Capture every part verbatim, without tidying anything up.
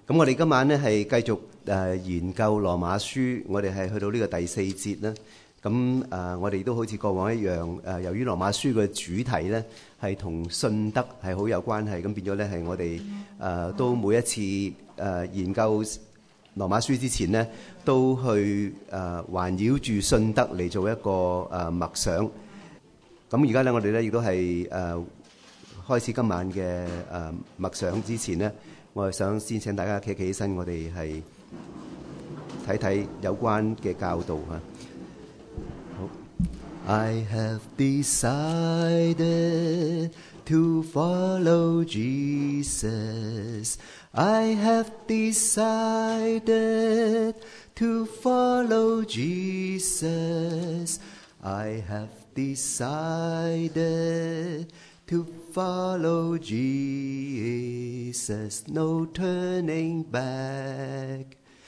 咁我哋今晚咧係繼續誒研究羅馬書，我哋係去到呢個第四節啦。咁誒，我哋都好似過往一樣誒，由於羅馬書嘅主題咧係同信德係好有關係，咁變咗咧係我哋誒都每一次誒研究羅馬書之前咧，都去誒環繞住信德嚟做一個誒默想。咁而家咧，我哋咧亦都係誒開始今晚嘅誒默想之前咧，我係想先請大家企企起身，我哋係睇睇有關嘅教導啊。好 I have decided to follow Jesus. I have decided to follow Jesus. I have decided to follow Jesus. No turning back,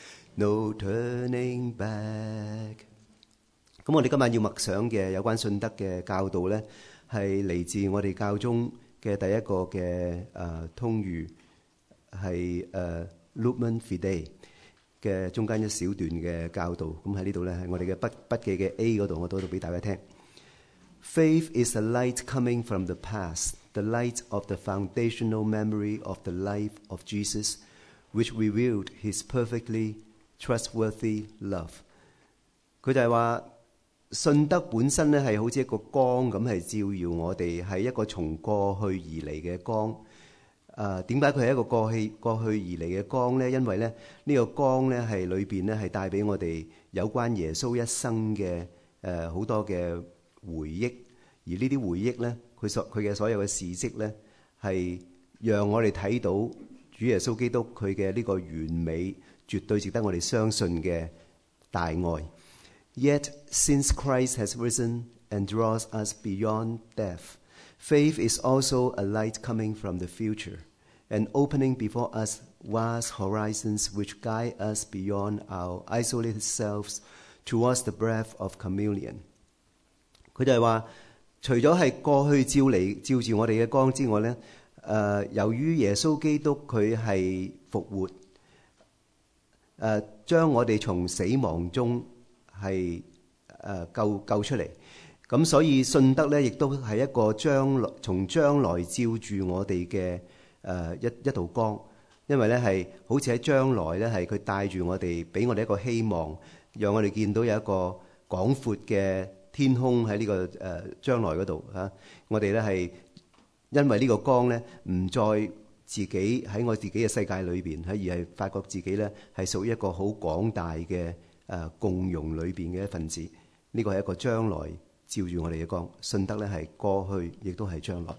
no turning back. 咁我哋今晚要默想嘅有關信德嘅教導咧，係嚟自我哋教宗嘅第一個嘅誒通諭，係誒 Lumen Fidei 嘅中間一小段嘅教導。咁喺呢度咧，係我哋嘅筆筆記嘅 A 嗰度，我讀到俾大家聽。Faith is a light coming from the past, the light of the foundational memory of the life of Jesus, which revealed his perfectly trustworthy love. 佢就係話信德本身咧係好似一個光咁，係照耀我哋，係一個從過去而嚟嘅光。誒點解佢係一個過去過去而嚟嘅光咧？因為咧呢個光咧係裏邊咧係帶俾我哋有關耶穌一生嘅誒好多嘅回憶，而呢啲回憶咧，佢所佢嘅所有嘅事蹟咧，係讓我哋睇到主耶穌基督佢嘅呢個完美，絕對值得我哋相信嘅大愛。Yet, since Christ has risen and draws us beyond death, faith is also a light coming from the future and opening before us vast horizons which guide us beyond our isolated selves towards the breath of communion. 佢就係話，除咗係過去照嚟照住我哋嘅光之外咧，誒、呃，由於耶穌基督佢係復活，誒、呃，將我哋從死亡中係誒救救出嚟，咁所以信德咧，亦都係一個將來從將來照住我哋嘅誒一一道光，因為咧係好似喺將來咧係佢帶住我哋，俾我哋一個希望，讓我哋見到有一個廣闊嘅天空喺呢個誒將來嗰度嚇。我哋咧係因為呢個光咧，唔再自己喺我自己嘅世界裏邊，喺而係發覺自己咧係屬於一個好廣大嘅誒共融裏邊嘅一份子。呢個係一個將來照住我哋嘅光。信德咧係過去，亦都係將來。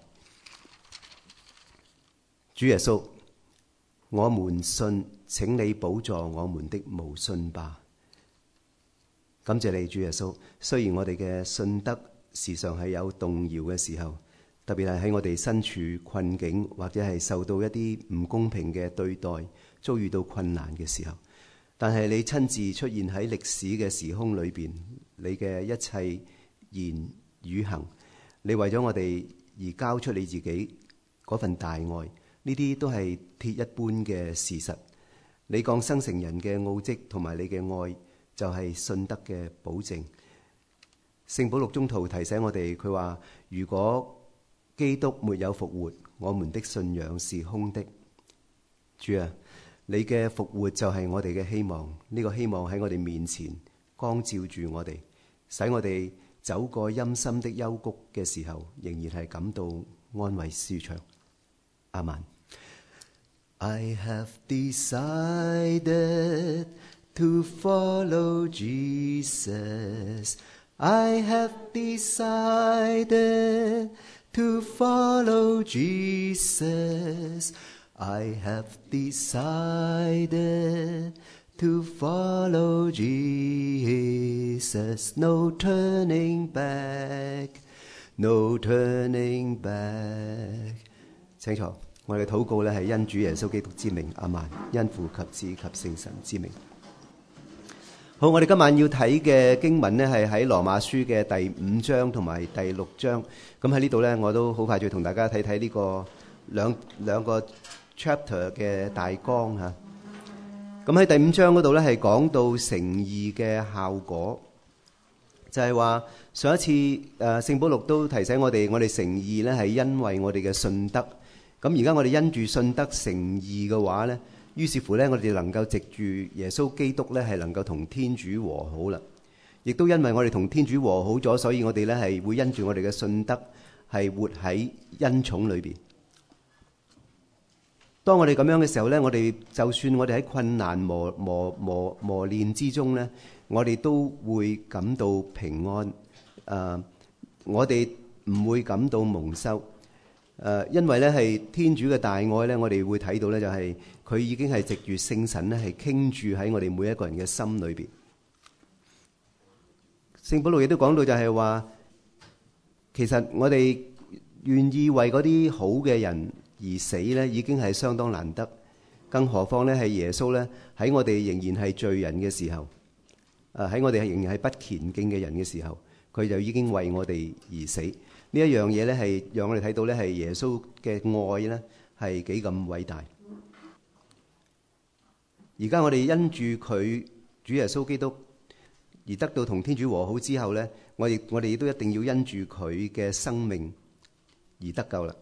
主耶穌，我們信，請你補助我們的無信吧。感謝你，主耶穌。雖然我哋嘅信德時常係有動搖嘅時候，特別係喺我哋身處困境，或者係受到一啲唔公平嘅對待，遭遇到困難嘅時候，但係你親自出現喺歷史嘅時空裏邊，你嘅一切言語行，你為咗我哋而交出你自己嗰份大愛，呢啲都係鐵一般嘅事實。你降生成人嘅奧蹟同埋你嘅愛，就係信德嘅保證。聖保祿宗徒提醒我哋，佢話如果基督沒有復活，我們的信仰是空的。主啊，你嘅復活就係我哋嘅希望，呢、這個希望喺我哋面前光照住我哋，使我哋走過陰森的幽谷嘅時候，仍然係感到安慰舒暢。阿們。I have decided to follow Jesus. I have decided to follow Jesus. I have decided to follow Jesus. No turning back, no turning back. 請坐。我哋嘅禱告咧係因主耶穌基督之名，阿們，因父及子及聖神之名。好，我哋今晚要睇嘅經文呢係喺羅馬書嘅第五章同埋第六章。咁喺呢度呢，我都好快就同大家睇睇呢個兩兩個 chapter 嘅大綱嚇。 咁喺第五章嗰度咧，係講到誠意嘅效果，就係話上一次誒聖保祿都提醒我哋，我哋誠意咧係因為我哋嘅信德。咁而家我哋因住信德誠意嘅話咧，於是乎咧我哋能夠藉住耶穌基督咧係能夠同天主和好啦。亦都因為我哋同天主和好咗，所以我哋咧係會因住我哋嘅信德係活喺恩寵裏邊。當我哋咁樣嘅時候咧，我哋就算我哋喺困難磨磨磨磨練之中咧，我哋都會感到平安。誒、呃，我哋唔會感到蒙羞。誒、呃，因為咧係天主嘅大愛咧，我哋會睇到咧就係佢已經係藉住聖神咧係傾注喺我哋每一個人嘅心裏邊。聖保祿亦都講到就係話，其實我哋願意為嗰啲好嘅人而死咧，已經係相當難得，更何況咧係耶穌咧喺我哋仍然係罪人嘅時候，誒喺我哋仍然係不虔敬嘅人嘅時候，佢就已經為我哋而死。呢一樣嘢咧係讓我哋睇到咧係耶穌嘅愛咧係幾咁偉大。而家我哋因住佢主耶穌基督而得到同天主和好之後咧，我亦我哋亦都一定要因住佢嘅生命而得救啦。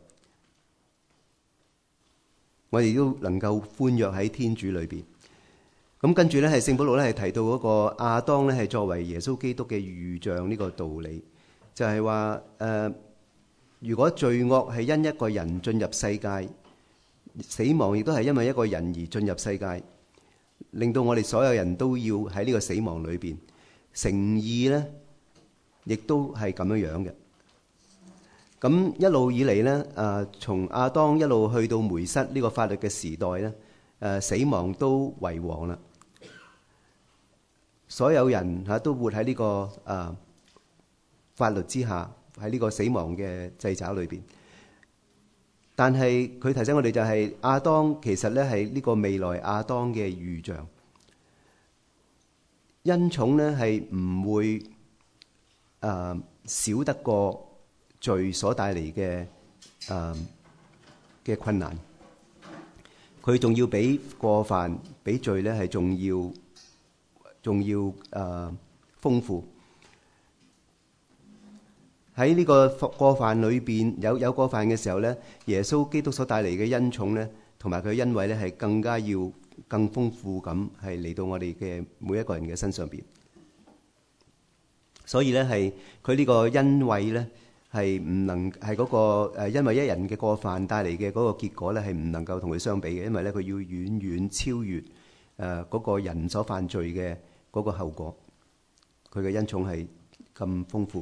我哋都能夠歡躍喺天主裏邊。咁跟住咧，係聖保祿咧係提到嗰個亞當咧係作為耶穌基督嘅預像呢個道理，就係話誒，如果罪惡係因一個人進入世界，死亡亦都係因為一個人而進入世界，令到我哋所有人都要喺呢個死亡裏邊。誠意咧，亦都係咁樣樣嘅。咁一路以嚟咧，誒從亞當一路去到梅瑟呢個法律嘅時代咧，誒死亡都為王啦。所有人嚇都活喺呢個誒法律之下，喺呢個死亡嘅掣肘裏邊。但係佢提醒我哋就係亞當其實咧係呢個未來亞當嘅預像。恩寵咧係唔會誒少得過罪所帶嚟嘅誒嘅困難，佢仲要比過犯、比罪咧係仲要仲要誒豐富。喺呢個過犯裏邊有有過犯嘅時候咧，耶穌基督所帶嚟嘅恩寵咧，同埋佢嘅恩惠咧係更加要更豐富咁係嚟到我哋嘅每一個人嘅身上邊。所以咧係佢呢個恩惠咧。係唔能係嗰個誒，因為一人嘅過犯帶嚟嘅嗰個結果咧，係唔能夠同佢相比嘅，因為咧佢要遠遠超越誒嗰個人所犯罪嘅嗰個後果。佢嘅恩寵係咁豐富。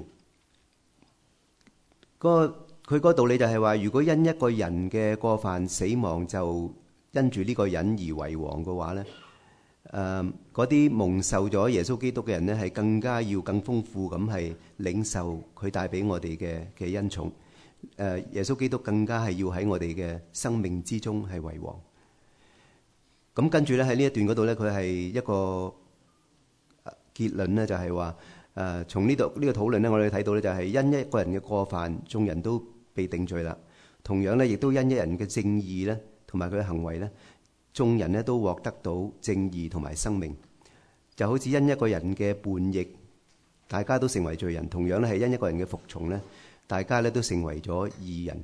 嗰佢嗰個道理就係話，如果因一個人嘅過犯死亡，就因住呢個人而為王嘅話咧，誒嗰啲蒙受咗耶穌基督嘅人咧，係更加要更豐富咁係領受佢帶俾我哋嘅嘅恩寵。誒耶穌基督更加係要喺我哋嘅生命之中係為王。咁跟住咧喺呢一段嗰度咧，佢係一個結論咧，就係話誒從呢度呢個討論咧，我哋睇到咧就係因一個人嘅過犯，眾人都被定罪啦。同樣咧，亦都因一人嘅正義咧，同埋佢嘅行為咧，眾人咧都獲得到正義同埋生命，就好似因一個人嘅叛逆，大家都成為罪人；同樣咧係因一個人嘅服從咧，大家咧都成為咗義人。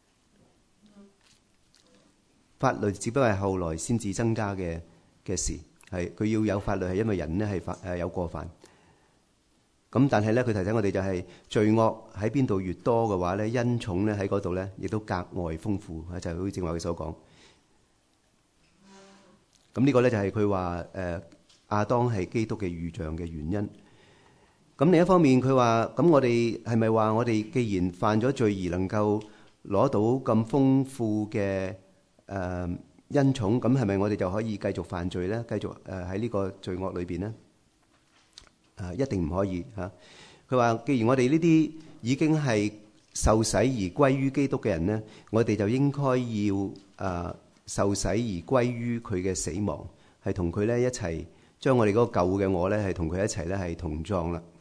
法律只不過係後來先至增加嘅嘅事，係佢要有法律係因為人咧係犯誒有過犯。咁但係咧，佢提醒我哋就係罪惡喺邊度越多嘅話咧，恩寵咧喺嗰度咧亦都格外豐富，就好似正話佢所講。咁呢個咧就係佢話誒亞當係基督嘅預像嘅原因。咁另一方面，佢話咁我哋係咪話我哋既然犯咗罪而能夠攞到咁豐富嘅誒恩寵，咁係咪我哋就可以繼續犯罪咧？繼續誒喺呢個罪惡裏邊咧？誒一定唔可以嚇。佢話既然我哋呢啲已經係受洗而歸於基督嘅人咧，我哋就應該要誒受洗而歸於佢嘅死亡，係同佢咧一齊將我哋嗰個舊嘅我咧係同佢一齊咧係同葬啦。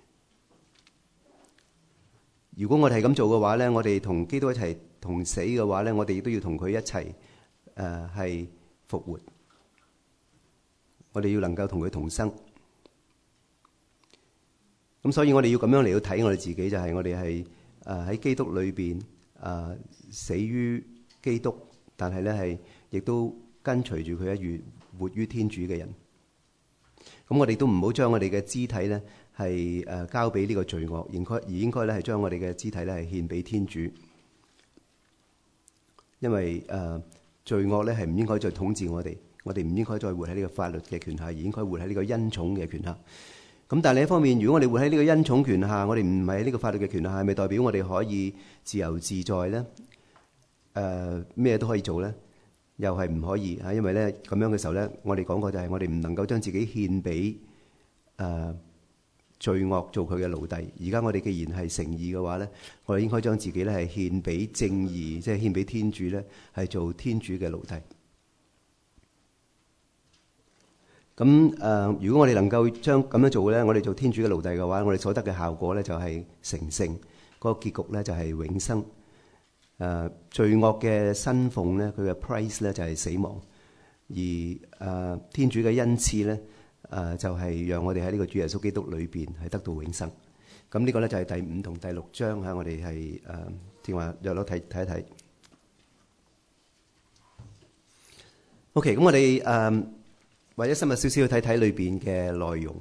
如果我哋係咁做嘅話咧，我哋同基督一齊同死嘅話咧，我哋亦都要同佢一齊誒係復活。 我哋要能夠同佢同生。咁所以我哋要咁樣嚟到睇我哋自己，就係我哋係誒喺基督裏邊誒死於基督，但係咧係亦都跟隨住佢一樣活於天主嘅人。咁我哋都唔好將我哋嘅肢體咧係誒交俾呢個罪惡，應該而應該咧係將我哋嘅肢體咧係獻俾天主。因為誒、呃、罪惡咧係唔應該再統治我哋，我哋唔應該再活喺呢個法律嘅權下，而應該活喺呢個恩寵嘅權下。咁但係另一方面，如果我哋活喺呢個恩寵權下，我哋唔係喺呢個法律嘅權下，係咪代表我哋可以自由自在咧？誒、呃、咩都可以做咧？又係唔可以嚇，因為咧咁樣嘅時候咧，我哋講過就係我哋唔能夠將自己獻俾誒罪惡做佢嘅奴隸。而家我哋既然係誠意嘅話咧，我哋應該將自己咧係獻俾正義，即係獻俾天主咧，係做天主嘅奴隸。咁誒、呃，如果我哋能夠將咁樣做咧，我哋做天主嘅奴隸嘅話，我哋所得嘅效果咧就係成聖，嗰個結局咧就係永生。誒、呃，罪惡嘅薪俸咧，佢嘅 price 咧就係死亡，而誒、呃、天主嘅恩賜咧。誒、呃、就係、是、讓我哋喺呢個主耶穌基督裏邊係得到永生。咁呢個咧就係第五同第六章嚇，我哋係誒正話約攞睇睇一睇。OK，咁我哋誒或者深入少少去睇睇裏邊嘅內容。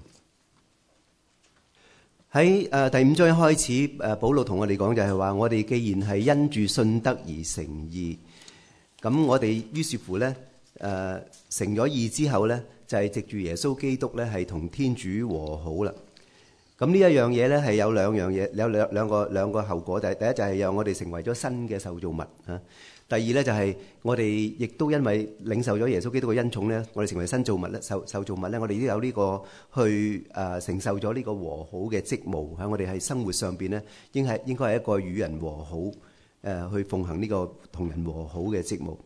喺誒、呃、第五章一開始，誒、呃、保祿同我哋講就係話，我哋既然係因住信德而成義，咁我哋於是乎咧誒、呃、成咗義之後咧。就係藉住耶穌基督咧，係同天主和好啦。咁呢一樣嘢咧，係有兩樣嘢，有兩兩個兩個後果。第第一就係讓我哋成為咗新嘅受造物啊。第二咧就係我哋亦都因為領受咗耶穌基督嘅恩寵咧，我哋成為新造物咧，受受造物咧，我哋都有呢個去誒承受咗呢個和好嘅職務喺我哋喺生活上邊咧，應係應該係一個與人和好誒，去奉行呢個同人和好嘅職務。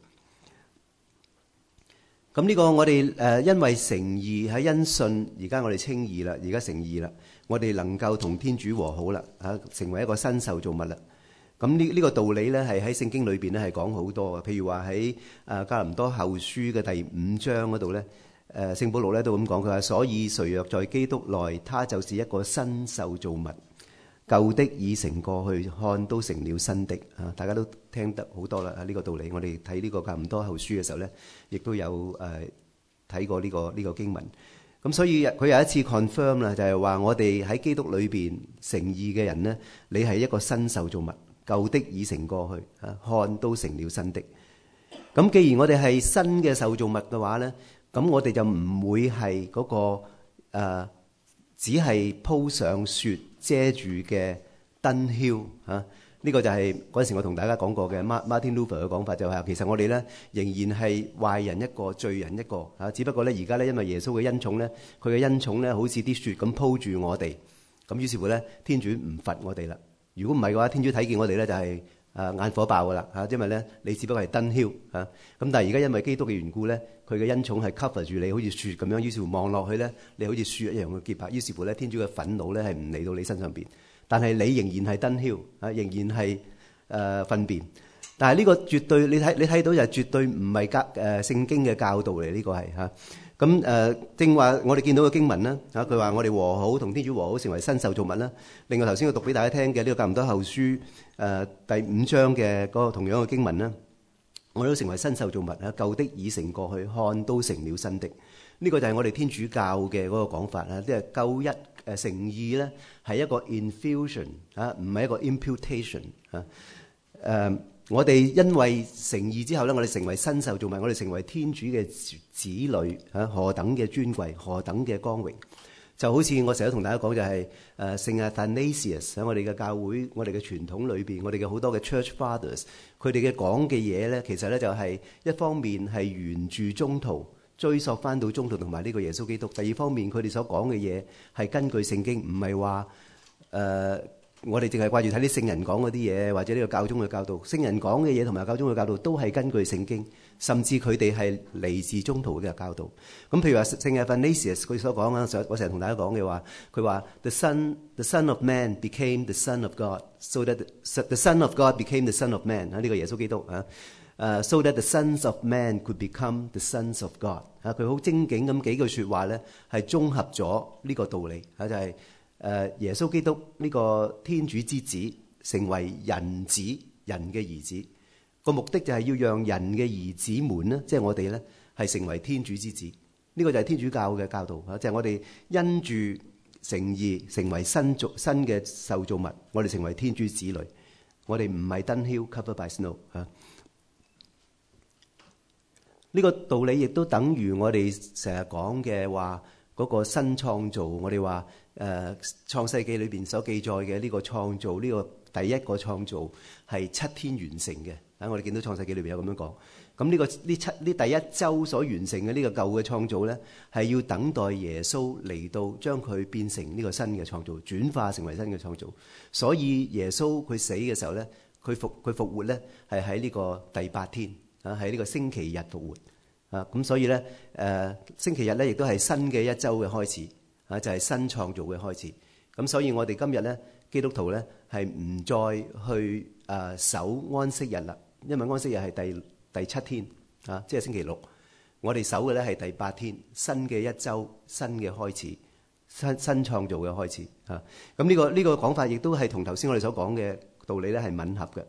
咁呢個我哋誒因為誠義喺因信，而家我哋稱義啦，而家成義啦，我哋能夠同天主和好啦，嚇成為一個新受造物啦。咁呢呢個道理咧係喺聖經裏邊咧係講好多嘅，譬如話喺誒哥林多後書嘅第五章嗰度咧，誒聖保祿咧都咁講，佢話：所以誰若在基督內，他就是一個新受造物。舊的已成過去，看都成了新的啊！大家都聽得好多啦，呢、這個道理。我哋睇呢個《格林多後書》嘅時候咧，亦都有誒睇、呃、過呢、這個呢、這個經文。咁所以佢有一次 confirm 啦，就係話我哋喺基督裏邊成義嘅人呢，你係一個新受造物，舊的已成過去，啊，看都成了新的。咁既然我哋係新嘅受造物嘅話咧，咁我哋就唔會係嗰、那個誒、呃，只係鋪上雪遮住嘅燈梟嚇，呢、這個就係嗰陣時我同大家講過嘅 Martin Luther 嘅講法，就係其實我哋咧仍然係壞人一個，罪人一個嚇，只不過咧而家咧因為耶穌嘅恩寵咧，佢嘅恩寵咧好似啲雪咁鋪住我哋，咁於是乎咧天主唔罰我哋啦。如果唔係嘅話，天主睇見我哋咧就係誒眼火爆噶啦嚇，因為咧你只不過係燈梟嚇，咁但係而家因為基督嘅緣故咧，佢嘅恩寵係 cover 住你，好似雪咁樣，於是乎望落去咧，你好似雪一樣嘅潔白。於是乎咧，天主嘅憤怒咧係唔嚟到你身上邊，但係你仍然係燈梟啊，仍然係誒糞便。但係呢個絕對，你睇你睇到就係絕對唔係教誒聖經嘅教導嚟，呢個係嚇。咁誒正話我哋見到嘅經文啦嚇，佢話我哋和好同天主和好，成為新受造物啦。另外頭先我讀俾大家聽嘅呢個格林多後書誒第五章嘅嗰個同樣嘅經文啦。我都成為新受造物啊！舊的已成過去，看都成了新的。呢個就係我哋天主教嘅嗰個講法啦。即係舊一誒成義咧，係一個 infusion 啊，唔係一個 imputation 啊。誒，我哋因為成義之後咧，我哋成為新受造物，我哋成為天主嘅子女啊，何等嘅尊貴，何等嘅光榮！就好似我成日同大家講，就係誒聖 Athanasius 喺我哋嘅教會、我哋嘅傳統裏邊，我哋嘅好多嘅 Church Fathers，佢哋嘅講嘅嘢咧，其實咧就係一方面係沿住宗徒追溯翻到宗徒同埋呢個耶穌基督；第二方面，佢哋所講嘅嘢係根據聖經，唔係話誒我哋淨係掛住睇啲聖人講嗰啲嘢，或者呢個教宗嘅教導。聖人講嘅嘢同埋教宗嘅教導都係根據聖經，甚至佢哋係嚟自宗徒嘅教導。咁譬如話聖 Athanasius 佢所講啊，我成日同大家講嘅話，佢話 The Son the Son of Man became the Son of God, so that the Son of God became the Son of Man 啊，呢個耶穌基督啊。 誒、uh,，so that the sons of man could become the sons of God。啊，佢好精警咁幾句説話咧，係綜合咗呢個道理。啊，就係、是、誒耶穌基督呢個天主之子成為人子，人嘅兒子。個目的就係要讓人嘅兒子們咧，即係我哋咧，係成為天主之子。呢個就係天主教嘅教導啊，就係我哋因住成義成為新造新嘅受造物，我哋成為天主子女。我哋唔係 dunghill covered by snow 啊。呢個道理亦都等於我哋成日講嘅話嗰個新創造。我哋話誒創世記裏邊所記載嘅呢個創造，呢個第一個創造係七天完成嘅。啊，我哋見到創世記裏邊有咁樣講。咁呢個呢七呢第一周所完成嘅呢個舊嘅創造咧，係要等待耶穌嚟到將佢變成呢個新嘅創造，轉化成為新嘅創造。所以耶穌佢死嘅時候咧，佢復佢復活咧係喺呢個第八天啊，喺呢個星期日復活啊。咁所以咧誒、呃、星期日咧亦都係新嘅一周嘅開始啊，就係、是、新創造嘅開始。咁所以我哋今日咧基督徒咧係唔再去誒、呃、守安息日啦。因為安息日係第第七天啊，即係星期六。我哋守嘅咧係第八天，新嘅一周，新嘅開始，新新創造嘅開始啊。咁呢個呢個講法亦都係同頭先我哋所講嘅道理咧係吻合嘅。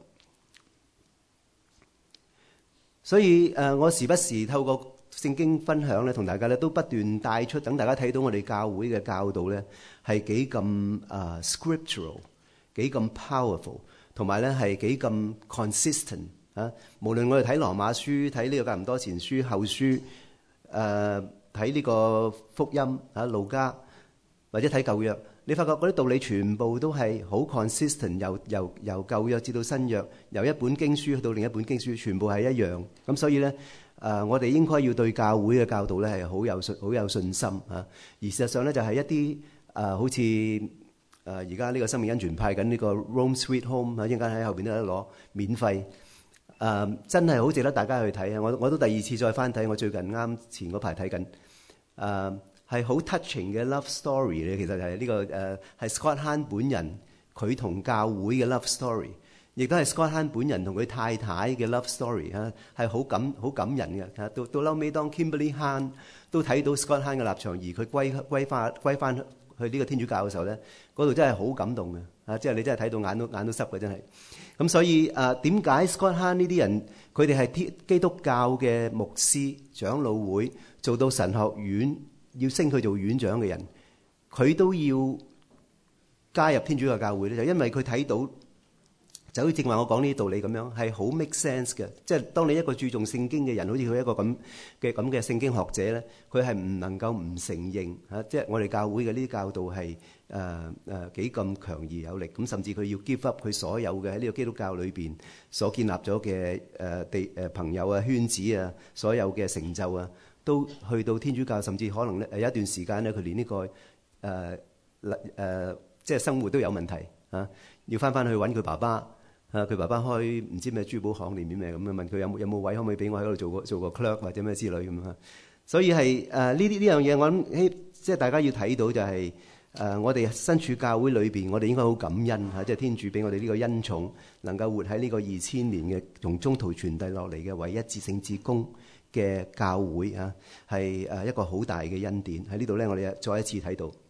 所以誒，我時不時透過聖經分享咧，同大家咧都不斷帶出，等大家睇到我哋教會嘅教導咧係幾咁誒 scriptural，幾咁 powerful，同埋咧係幾咁 consistent。啊！無論我哋睇羅馬書、睇呢個格林多前書、後書，誒睇呢個福音啊、路加，或者睇舊約，你發覺嗰啲道理全部都係好 consistent，由由由舊約至到新約，由一本經書去到另一本經書，全部係一樣。咁所以咧，誒、呃、我哋應該要對教會嘅教導咧係好有信、好有信心啊！而事實上咧，就係、是、一啲誒、呃、好似誒而家呢個生命恩泉派緊呢個 Rome Sweet Home 啊，一陣間喺後邊都有得攞免費。誒、uh, 真係好值得大家去睇啊！我我都第二次再翻睇，我最近啱前嗰排睇緊，誒係好 touching 嘅 love story 咧。其實係呢、這個誒係、uh, Scott Hahn 本人佢同教會嘅 love story，亦都係 Scott Hahn 本人同佢太太嘅 love story 啊，係好感好感人嘅。到到後尾當 Kimberly Hahn 都睇到 Scott Hahn 嘅立場，而佢歸歸翻歸翻去呢個天主教嘅時候咧，嗰度真係好感動嘅啊！即係你真係睇到眼都眼都濕嘅，真係。咁所以誒點解 Scott Hahn 呢啲人佢哋係基督教嘅牧師長老會做到神學院要升佢做院長嘅人，佢都要加入天主教教會咧？就因為佢睇到就好似正話我講呢啲道理咁樣，係好 make sense 嘅。即係當你一個注重聖經嘅人，好似佢一個咁嘅咁嘅聖經學者咧，佢係唔能夠唔承認嚇，即係我哋教會嘅呢啲教導係。誒誒幾咁強而有力，咁甚至佢要 give up 佢所有嘅喺呢個基督教裏邊所建立咗嘅誒地誒朋友啊、圈子啊，所有嘅成就啊，都去到天主教，甚至可能咧誒有一段時間咧，佢連呢、這個誒誒、呃呃、即係生活都有問題啊，要翻翻去揾佢爸爸啊，佢爸爸開唔知咩珠寶行定點咩咁樣，問佢有冇有冇位可唔可以俾我喺嗰度做個做個 clerk 或者咩之類咁啊，所以係誒呢啲呢樣嘢，我諗希即係大家要睇到就係、是。誒、呃，我哋身處教會裏邊，我哋應該好感恩嚇，即係天主俾我哋呢個恩寵，能夠活喺呢個二千年嘅從中途傳遞落嚟嘅唯一至聖至公嘅教會嚇，係誒一個好大嘅恩典。喺呢度咧，我哋再一次睇到。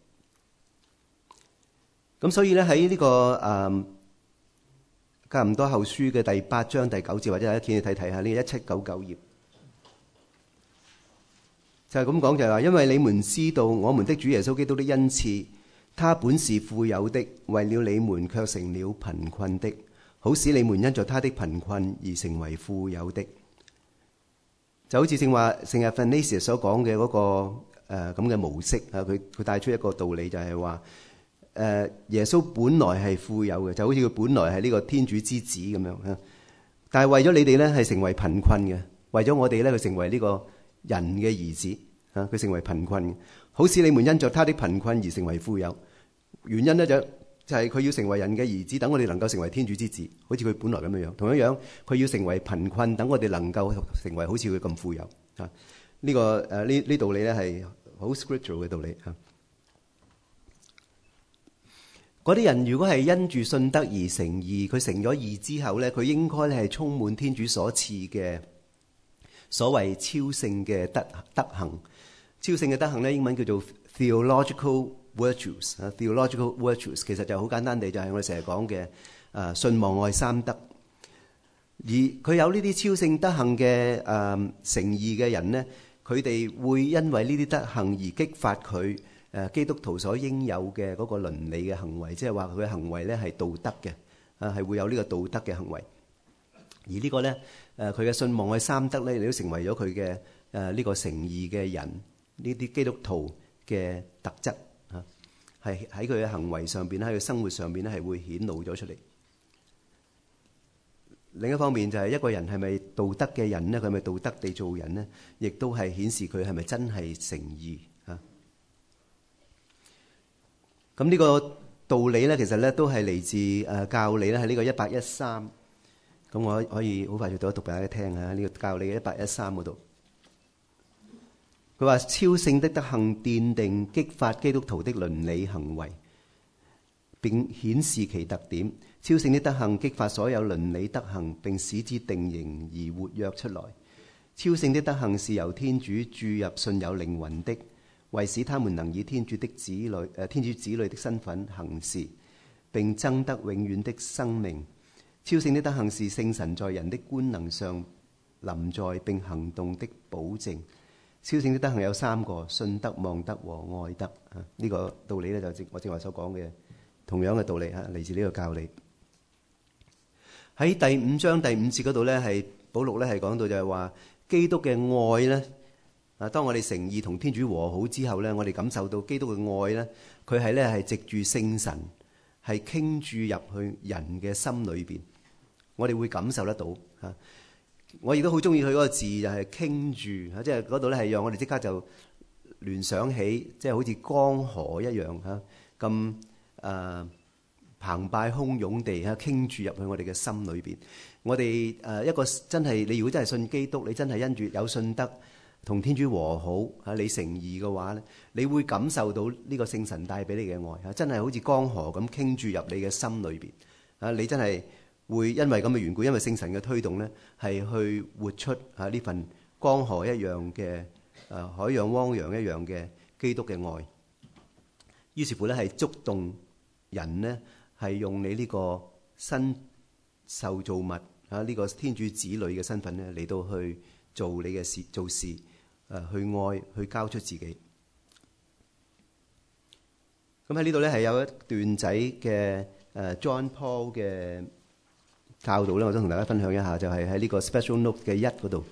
咁所以咧喺呢個誒格林多後書嘅第八章第九節，或者一見你睇睇下呢個一七九九頁。就係咁講，就係話，因為你們知道我們的主耶穌基督的恩賜，他本是富有的，為了你們卻成了貧困的，好使你們因着他的貧困而成為富有的。就好似正話聖日 Athanasius 所講嘅嗰個誒咁嘅模式啊，佢佢帶出一個道理，就係話誒耶穌本來係富有嘅，就好似佢本來係呢個天主之子咁樣啊，但係為咗你哋咧係成為貧困嘅，為咗我哋咧佢成為呢個人嘅兒子啊，佢成為貧困，好使你們因着他的貧困而成為富有。原因咧就就係佢要成為人嘅兒子，等我哋能夠成為天主之子，好似佢本來咁樣樣。同一樣，佢要成為貧困，等我哋能夠成為好似佢咁富有啊。呢、這個誒呢呢道理咧係好 scriptural 嘅道理啊。 嗰啲人如果係因住信德而成義，佢成咗義之後咧，佢應該咧係充滿天主所賜嘅所謂超性嘅德德行。超性嘅德行咧，英文叫做 theological virtues 啊 ，theological virtues 其實就好簡單地就係我哋成日講嘅誒信望愛三德。而佢有呢啲超性德行嘅誒成義嘅人咧，佢哋會因為呢啲德行而激發佢誒基督徒所應有嘅嗰個倫理嘅行為，即係話佢嘅行為咧係道德嘅，啊係會有呢個道德嘅行為。而呢個咧誒佢嘅信望愛三德咧，亦都成為咗佢嘅誒呢個成義嘅人呢啲基督徒嘅特質啊，係喺佢嘅行為上邊，喺佢生活上邊咧係會顯露咗出嚟。另一方面就係一個人係咪道德嘅人咧，佢係咪道德地做人咧，亦都係顯示佢係咪真係成義啊。咁呢個道理咧，其實咧都係嚟自誒教理咧，喺呢個一百一十三。咁我可以好快就讀一讀俾大家聽下呢個教理嘅一百一十三嗰度。佢話超性的德行奠定激發基督徒的倫理行為，並顯示其特點。超性的德行激發所有倫理德行，並使之定型而活躍出來。超性的德行是由天主注入信有靈魂的，為使他們能以天主的子女誒、呃、天主子女的身份行事，並爭得永遠的生命。超性的德行是聖神在人的官能上臨在並行動的保證。超性的德行有三個：信德、望德和愛德。啊，呢、這個道理咧就正我正話所講嘅同樣嘅道理嚇，嚟自呢個教理。喺第五章第五節嗰度咧，係保祿咧係講到就係話基督嘅愛咧。啊，當我哋誠意同天主和好之後咧，我哋感受到基督嘅愛咧，佢係咧係藉住聖神係傾注入去人嘅心裏邊，我哋會感受得到嚇。我亦都好中意佢嗰個字，就係傾注嚇，即係嗰度咧係讓我哋即刻就聯想起，即係好似江河一樣嚇咁誒澎湃洶湧地嚇傾注入去我哋嘅心裏邊。我哋誒一個真係你如果真係信基督，你真係因住有信德同天主和好嚇，你誠意嘅話咧，你會感受到呢個聖神帶俾你嘅愛嚇，真係好似江河咁傾注入你嘅心裏邊嚇，你真係會因為咁嘅緣故，因為聖神嘅推動咧，係去活出嚇呢份江河一樣嘅誒海洋汪洋一樣嘅基督嘅愛。於是乎咧，係觸動人咧，係用你呢個新受造物嚇呢個天主子女嘅身份咧嚟到去做你嘅事做事誒去愛去交出自己。咁喺呢度咧係有一段仔嘅誒 John Paul 嘅教導咧，我想同大家分享一下，就係喺呢個 Special Note 嘅一嗰度，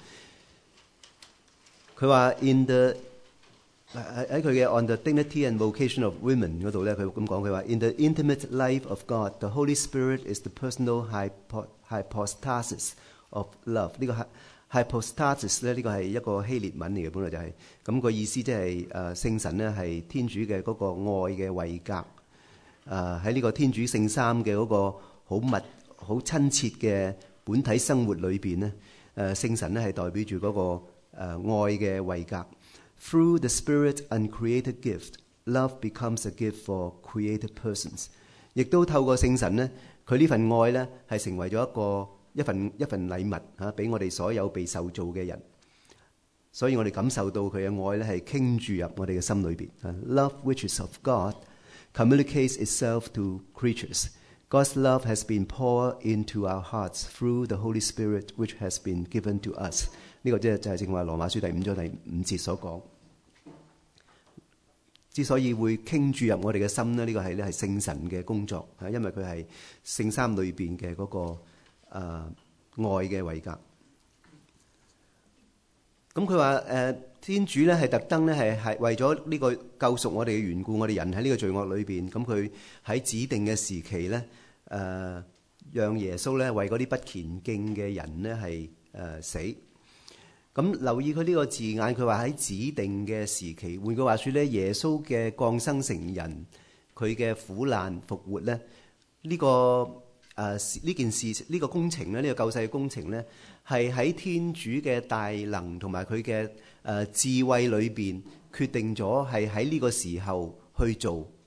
佢話 in the 喺喺佢嘅 On the Dignity and Vocation of Women 嗰度咧，佢咁講，佢話 In the intimate life of God, the Holy Spirit is the personal hypo, hypostasis of love。呢個 hypostasis 咧，呢個係一個希臘文嚟嘅，本來就係咁個意思，即係誒聖神咧係天主嘅嗰個愛嘅位格。誒喺呢個天主聖三嘅嗰個好密好親切嘅本體生活裏邊咧，誒聖神咧係代表住嗰個誒愛嘅位格。Through the Spirit uncreated gift, love becomes a gift for created persons。亦都透過聖神咧，佢呢份愛咧係成為咗一個一份一份禮物嚇，俾我哋所有被受造嘅人。所以我哋感受到佢嘅愛咧係傾注入我哋嘅心裏邊。Love which is of God communicates itself to creatures. God's love has been poured into our hearts through the Holy Spirit which has been given to us。呢個即係就係正話羅馬書第五章第五節所講。之所以會傾注入我哋嘅心咧，呢、這個係咧係聖神嘅工作嚇，因為佢係聖三裏邊嘅嗰個誒、呃、愛嘅位格。咁佢話誒天主咧係特登咧係係為咗呢個救贖我哋嘅緣故，我哋人喺呢個罪惡裏邊，咁佢喺指定嘅時期咧誒、呃，讓耶穌咧為嗰啲不虔敬嘅人咧係誒死。咁留意佢呢個字眼，佢話喺指定嘅時期。換句話說咧，耶穌嘅降生成人，佢嘅苦難復活咧，呢、這個誒呢、呃、件事呢、這個工程咧，呢、這個救世嘅工程咧，係喺天主嘅大能同埋佢嘅誒智慧裏邊決定咗，係喺呢個時候去做，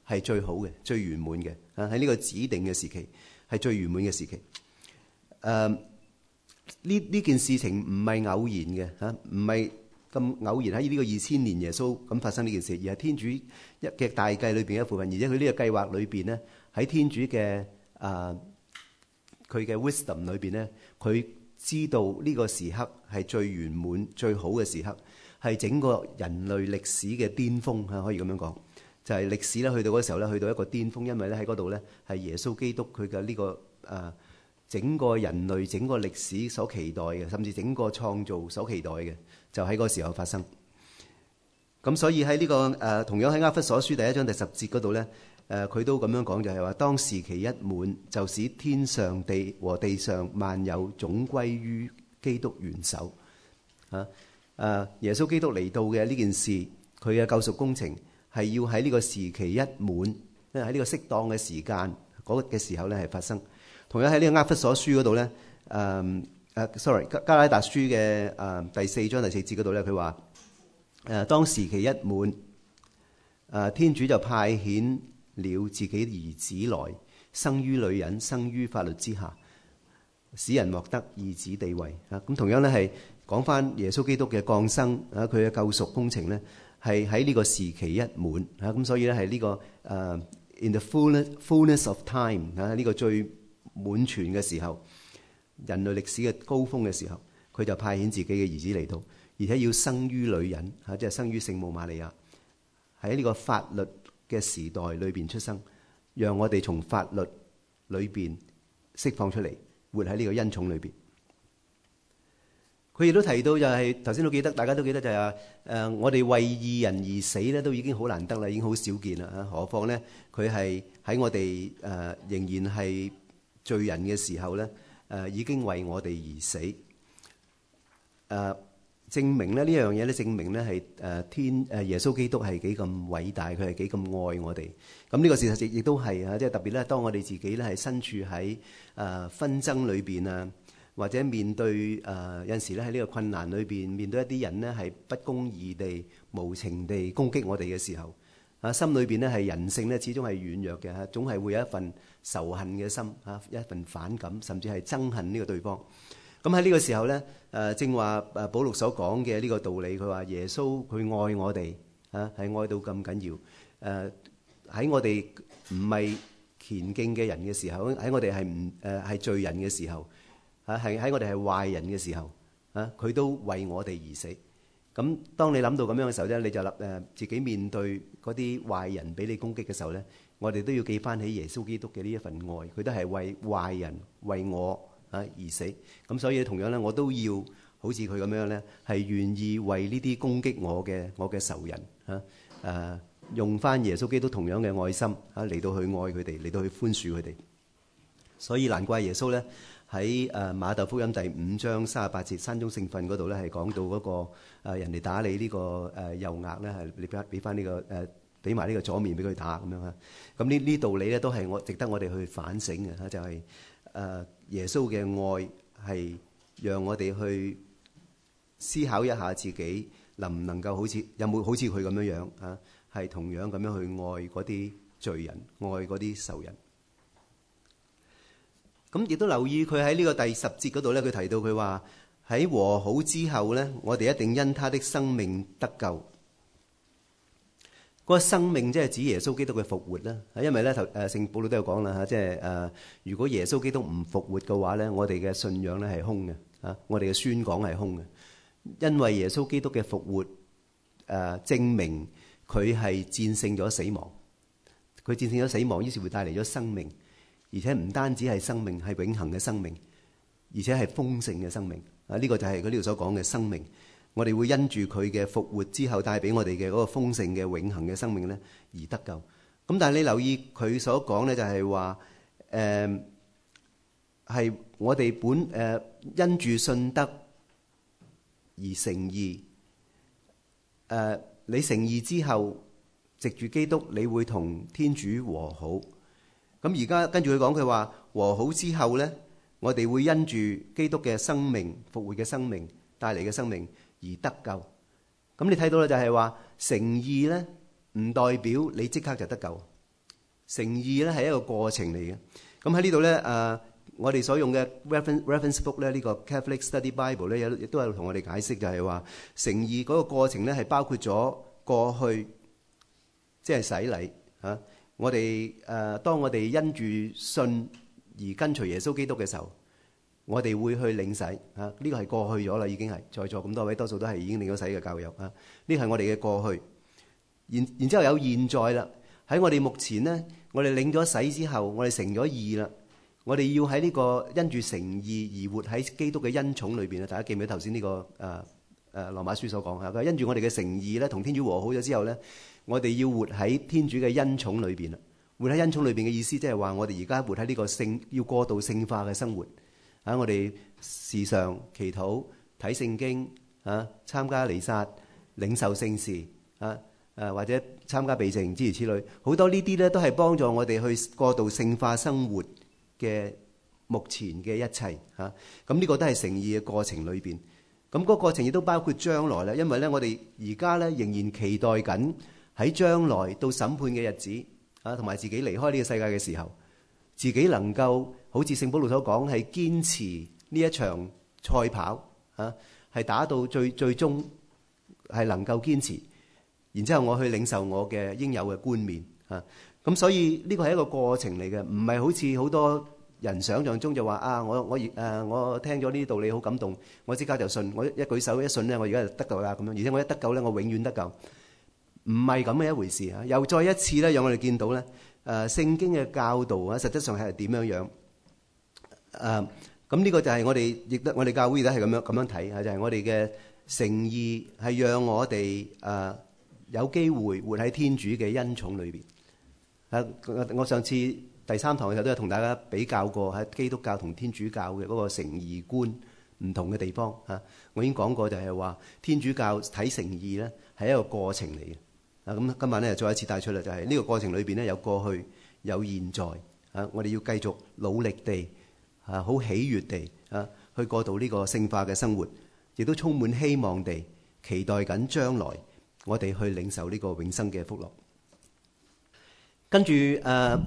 係最好嘅、最圓滿嘅啊！喺呢個指定嘅時期係最圓滿嘅時期。誒、呃，呢呢件事情唔係偶然嘅嚇，唔係咁偶然喺呢個二千年耶穌咁發生呢件事，而係天主一嘅大計裏邊一部分。而且佢呢個計劃裏邊咧，喺天主嘅誒佢嘅 wisdom 裏邊咧，佢知道呢個時刻係最圓滿、最好嘅時刻，係整個人類歷史嘅巔峰嚇，可以咁樣講。就係歷史咧，去到嗰時候咧，去到一個巔峰，因為咧喺嗰度咧係耶穌基督佢嘅呢個誒、呃、整個人類整個歷史所期待嘅，甚至整個創造所期待嘅，就喺嗰個時候發生。咁所以喺呢、這個誒、呃、同樣喺厄弗所書第一章第十節嗰度咧，誒、呃、佢都咁樣講，就係話當時期一滿，就使天上地和地上萬有總歸於基督元首啊！誒、呃、耶穌基督嚟到嘅呢件事，佢嘅救贖工程。係要喺呢個時期一滿，因為喺呢個適當嘅時間嗰嘅時候咧係發生。同樣喺呢個厄弗所書嗰度咧，誒、嗯、誒、啊、，sorry 加拉達書嘅誒、啊、第四章第四節嗰度咧，佢話誒當時期一滿，誒、啊、天主就派遣了自己兒子來，生於女人，生於法律之下，使人獲得義子地位。啊，咁同樣咧係講翻耶穌基督嘅降生，啊佢嘅救贖工程咧。係喺呢個時期一滿嚇，咁所以咧係呢個誒、uh, in the fullness fullness of time 嚇，呢個最滿全嘅時候，人類歷史嘅高峰嘅時候，佢就派遣自己嘅兒子嚟到，而且要生於女人嚇，即係生於聖母瑪利亞，喺呢個法律嘅時代裏邊出生，讓我哋從法律裏邊釋放出嚟，活喺呢個恩寵裏邊。佢亦都提到就係頭先都記得，大家都記得就係話誒，我哋為義人而死咧，都已經好難得啦，已經好少見啦嚇。何況咧，佢係喺我哋誒、呃、仍然係罪人嘅時候咧，誒、呃、已經為我哋而死。誒、呃、證明咧呢樣嘢咧，證明咧係誒天誒耶穌基督係幾咁偉大，佢係幾咁愛我哋。咁呢個事實亦亦都係啊，即係特別咧，當我哋自己咧係身處喺誒、呃、紛爭裏邊啊。或者面對誒、呃、有陣時咧喺呢個困難裏邊，面對一啲人呢係不公義地、無情地攻擊我哋嘅時候，啊心裏邊呢係人性呢始終係軟弱嘅嚇，總係會有一份仇恨嘅心嚇，一份反感，甚至係憎恨呢個對方。咁喺呢個時候呢，誒正話誒保祿所講嘅呢個道理，佢話耶穌佢愛我哋嚇，係愛到咁緊要。誒喺我哋唔係虔敬嘅人嘅時候，喺我哋係唔誒係罪人嘅時候。啊，係喺我哋係壞人嘅時候，啊，佢都為我哋而死。咁當你諗到咁樣嘅時候咧，你就諗誒自己面對嗰啲壞人俾你攻擊嘅時候咧，我哋都要記翻起耶穌基督嘅呢一份愛，佢都係為壞人為我啊而死。咁所以同樣咧，我都要好似佢咁樣咧，係願意為呢啲攻擊我嘅我嘅仇人啊誒，用翻耶穌基督同樣嘅愛心啊嚟到去愛佢哋，嚟到去寬恕佢哋。所以難怪耶穌咧。喺誒馬竇福音第五章三十八節山中聖訓嗰度咧，係講到嗰個誒人哋打你呢個誒右額咧，係你俾俾翻呢個誒俾埋呢個左面俾佢打咁樣嚇。咁呢呢道理咧都係我值得我哋去反省嘅嚇，就係誒耶穌嘅愛係讓我哋去思考一下自己能唔能夠好似有冇好似佢咁樣樣嚇，係同樣咁樣去愛嗰啲罪人，愛嗰啲仇人。咁亦都留意佢喺呢個第十節嗰度咧，佢提到佢話喺和好之後咧，我哋一定因他的生命得救。嗰個生命即係指耶穌基督嘅復活啦。因為咧頭誒聖保祿都有講啦嚇，即係誒如果耶穌基督唔復活嘅話咧，我哋嘅信仰咧係空嘅嚇，我哋嘅宣講係空嘅。因為耶穌基督嘅復活誒證明佢係戰勝咗死亡，佢戰勝咗死亡，於是會帶嚟咗生命。而且唔單止係生命，係永恆嘅生命，而且係豐盛嘅生命。啊，呢個就係佢呢度所講嘅生命。我哋會因住佢嘅復活之後帶俾我哋嘅嗰個豐盛嘅永恆嘅生命咧，而得救。咁但係你留意佢所講咧，就係話誒係我哋本誒、呃、因住信德而成義。誒、呃，你成義之後，藉住基督，你會同天主和好。咁而家跟住佢講，佢話和好之後咧，我哋會因住基督嘅生命復活嘅生命帶嚟嘅生命而得救。咁你睇到咧，就係話成義咧，唔代表你即刻就得救。 成義咧係一個過程嚟嘅。咁喺呢度咧，誒、呃、我哋所用嘅 reference reference book 咧，呢個 Catholic Study Bible 咧，有亦都有同我哋解釋，就係話成義嗰個過程咧係包括咗過去，即係洗禮嚇。我哋誒、呃、當我哋因住信而跟隨耶穌基督嘅時候，我哋會去領洗嚇。呢、這個係過去咗啦，已經係在座咁多位多數都係已經領咗洗嘅教友嚇。呢係我哋嘅過去。然然之後有現在啦，喺我哋目前呢，我哋領咗洗之後，我哋成咗義啦。我哋要喺呢個因住成義而活喺基督嘅恩寵裏邊啊！大家記唔記得頭先呢個誒誒羅馬書所講嚇？佢因住我哋嘅成義咧，同天主和好咗之後咧，我哋要活喺天主嘅恩寵裏邊啦。活喺恩寵裏邊嘅意思，即係話我哋而家活喺呢個聖要過度聖化嘅生活啊！我哋時常祈禱、睇聖經啊、參加彌撒、領受聖事啊。誒或者參加避靜諸如此類，好多呢啲咧都係幫助我哋去過度聖化生活嘅目前嘅一切嚇。咁呢個都係成義嘅過程裏邊。咁嗰個過程亦都包括將來啦，因為咧我哋而家咧仍然期待緊喺將來到審判嘅日子啊，同埋自己離開呢個世界嘅時候，自己能夠好似聖保祿所講，係堅持呢一場賽跑啊，係打到最最終係能夠堅持。然之後我去領受我嘅應有嘅冠冕啊，咁所以呢個係一個過程嚟嘅，唔係好似好多人想象中就話啊，我我誒、啊、我聽咗呢啲道理好感動，我即刻就信，我一舉手一信咧，我而家就得救啦咁樣，而且我一得救咧，我永遠得救，唔係咁嘅一回事啊！又再一次咧，讓我哋見到咧誒聖經嘅教導啊，實質上係點樣樣誒？咁呢個就係我哋亦都我哋教會而家係咁樣咁樣睇啊，就係、是、我哋嘅誠意係讓我哋誒。啊有機會活喺天主嘅恩寵裏邊。啊，我上次第三堂嘅時候都有同大家比較過喺基督教同天主教嘅嗰個誠義觀唔同嘅地方嚇。我已經講過就係話天主教睇誠義咧係一個過程嚟嘅。啊，咁今晚咧再一次帶出嚟就係呢個過程裏邊咧有過去有現在啊，我哋要繼續努力地啊，好喜悅地啊去過渡呢個聖化嘅生活，亦都充滿希望地期待緊將來。我哋去領受呢個永生嘅福樂。跟住誒，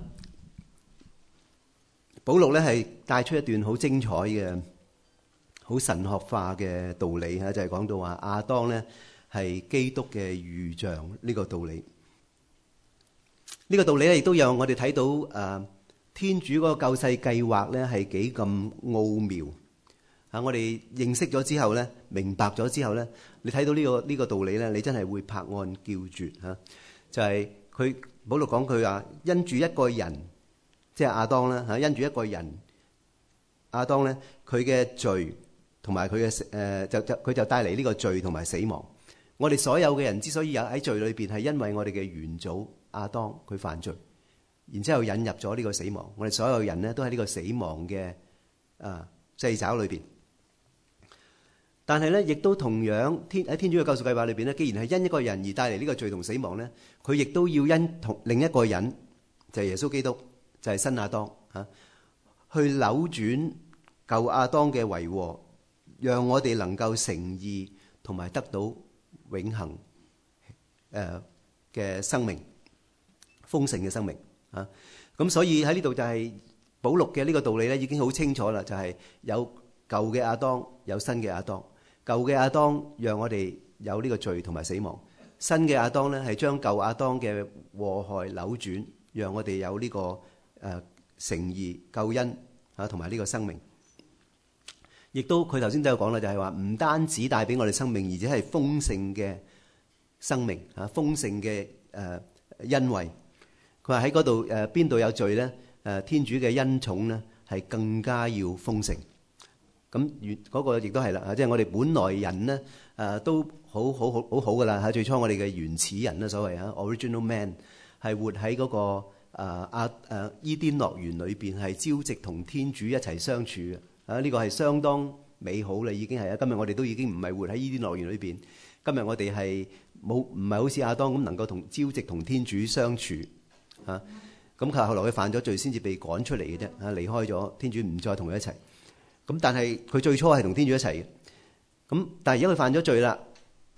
保祿咧係帶出一段好精彩嘅、好神學化嘅道理嚇，就係、是、講到話亞當咧係基督嘅預像呢個道理。呢、這個道理咧亦都讓我哋睇到誒、呃、天主嗰個救世計劃咧係幾咁奧妙。啊！我哋認識咗之後咧，明白咗之後咧，你睇到呢個呢個道理咧，你真係會拍案叫絕嚇。就係佢保祿講佢話，因住一個人，即係亞當啦嚇，因住一個人，亞當咧佢嘅罪同埋佢嘅誒就就佢就帶嚟呢個罪同埋死亡。我哋所有嘅人之所以有喺罪裏邊，係因為我哋嘅元祖亞當佢犯罪，然之後引入咗呢個死亡。我哋所有人咧都喺呢個死亡嘅啊掣肘裏邊。但係咧，亦都同樣天喺天主嘅救贖計劃裏邊咧，既然係因一個人而帶嚟呢個罪同死亡咧，佢亦都要因同另一個人，就係耶穌基督，就係新亞當嚇，去扭轉舊亞當嘅遺禍，讓我哋能夠成義同埋得到永恆誒嘅生命，豐盛嘅生命嚇。咁所以喺呢度就係保祿嘅呢個道理咧，已經好清楚啦，就係有舊嘅亞當，有新嘅亞當。舊嘅亞當讓我哋有呢個罪同埋死亡，新嘅亞當咧係將舊亞當嘅禍害扭轉，讓我哋有呢個誒誠義救恩啊，同埋呢個生命。亦都佢頭先都有講啦，就係話唔單止帶俾我哋生命，而且係豐盛嘅生命啊，豐盛嘅誒恩惠。佢話喺嗰度誒邊度有罪咧？誒天主嘅恩寵咧係更加要豐盛。咁原嗰個亦都係啦，即係我哋本來人咧，誒都好好好好好噶啦嚇。最初我哋嘅原始人啦，所謂嚇 original man 係活喺嗰個誒阿誒伊甸樂園裏邊，係朝夕同天主一齊相處嘅啊！呢個係相當美好啦，已經係啊！今日我哋都已經唔係活喺伊甸樂園裏邊，今日我哋係冇唔係好似亞當咁能夠同朝夕同天主相處嚇。咁佢後來佢犯咗罪，先至被趕出嚟嘅啫嚇，離開咗天主，唔再同佢一齊。咁但係佢最初係同天主一齊嘅，咁但係而家佢犯咗罪啦，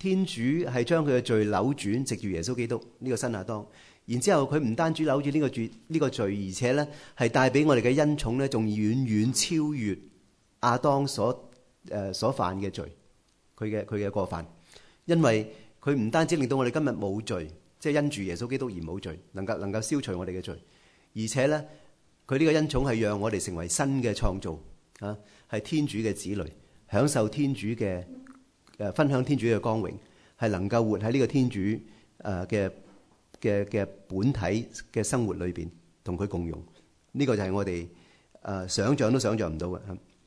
天主係將佢嘅罪扭轉，藉住耶穌基督呢個新亞當。然之後佢唔單止扭轉呢個罪呢個罪，而且咧係帶俾我哋嘅恩寵咧，仲遠遠超越亞當所誒、呃、所犯嘅罪，佢嘅佢嘅過犯。因為佢唔單止令到我哋今日冇罪，即係因住耶穌基督而冇罪，能夠能夠消除我哋嘅罪，而且咧佢呢個恩寵係讓我哋成為新嘅創造啊，係天主嘅子女，享受天主嘅誒、呃、分享天主嘅光榮，係能夠活喺呢個天主誒嘅。呃嘅嘅本體嘅生活裏邊，同佢共融，呢、這個就係我哋誒、呃、想象都想象唔到嘅。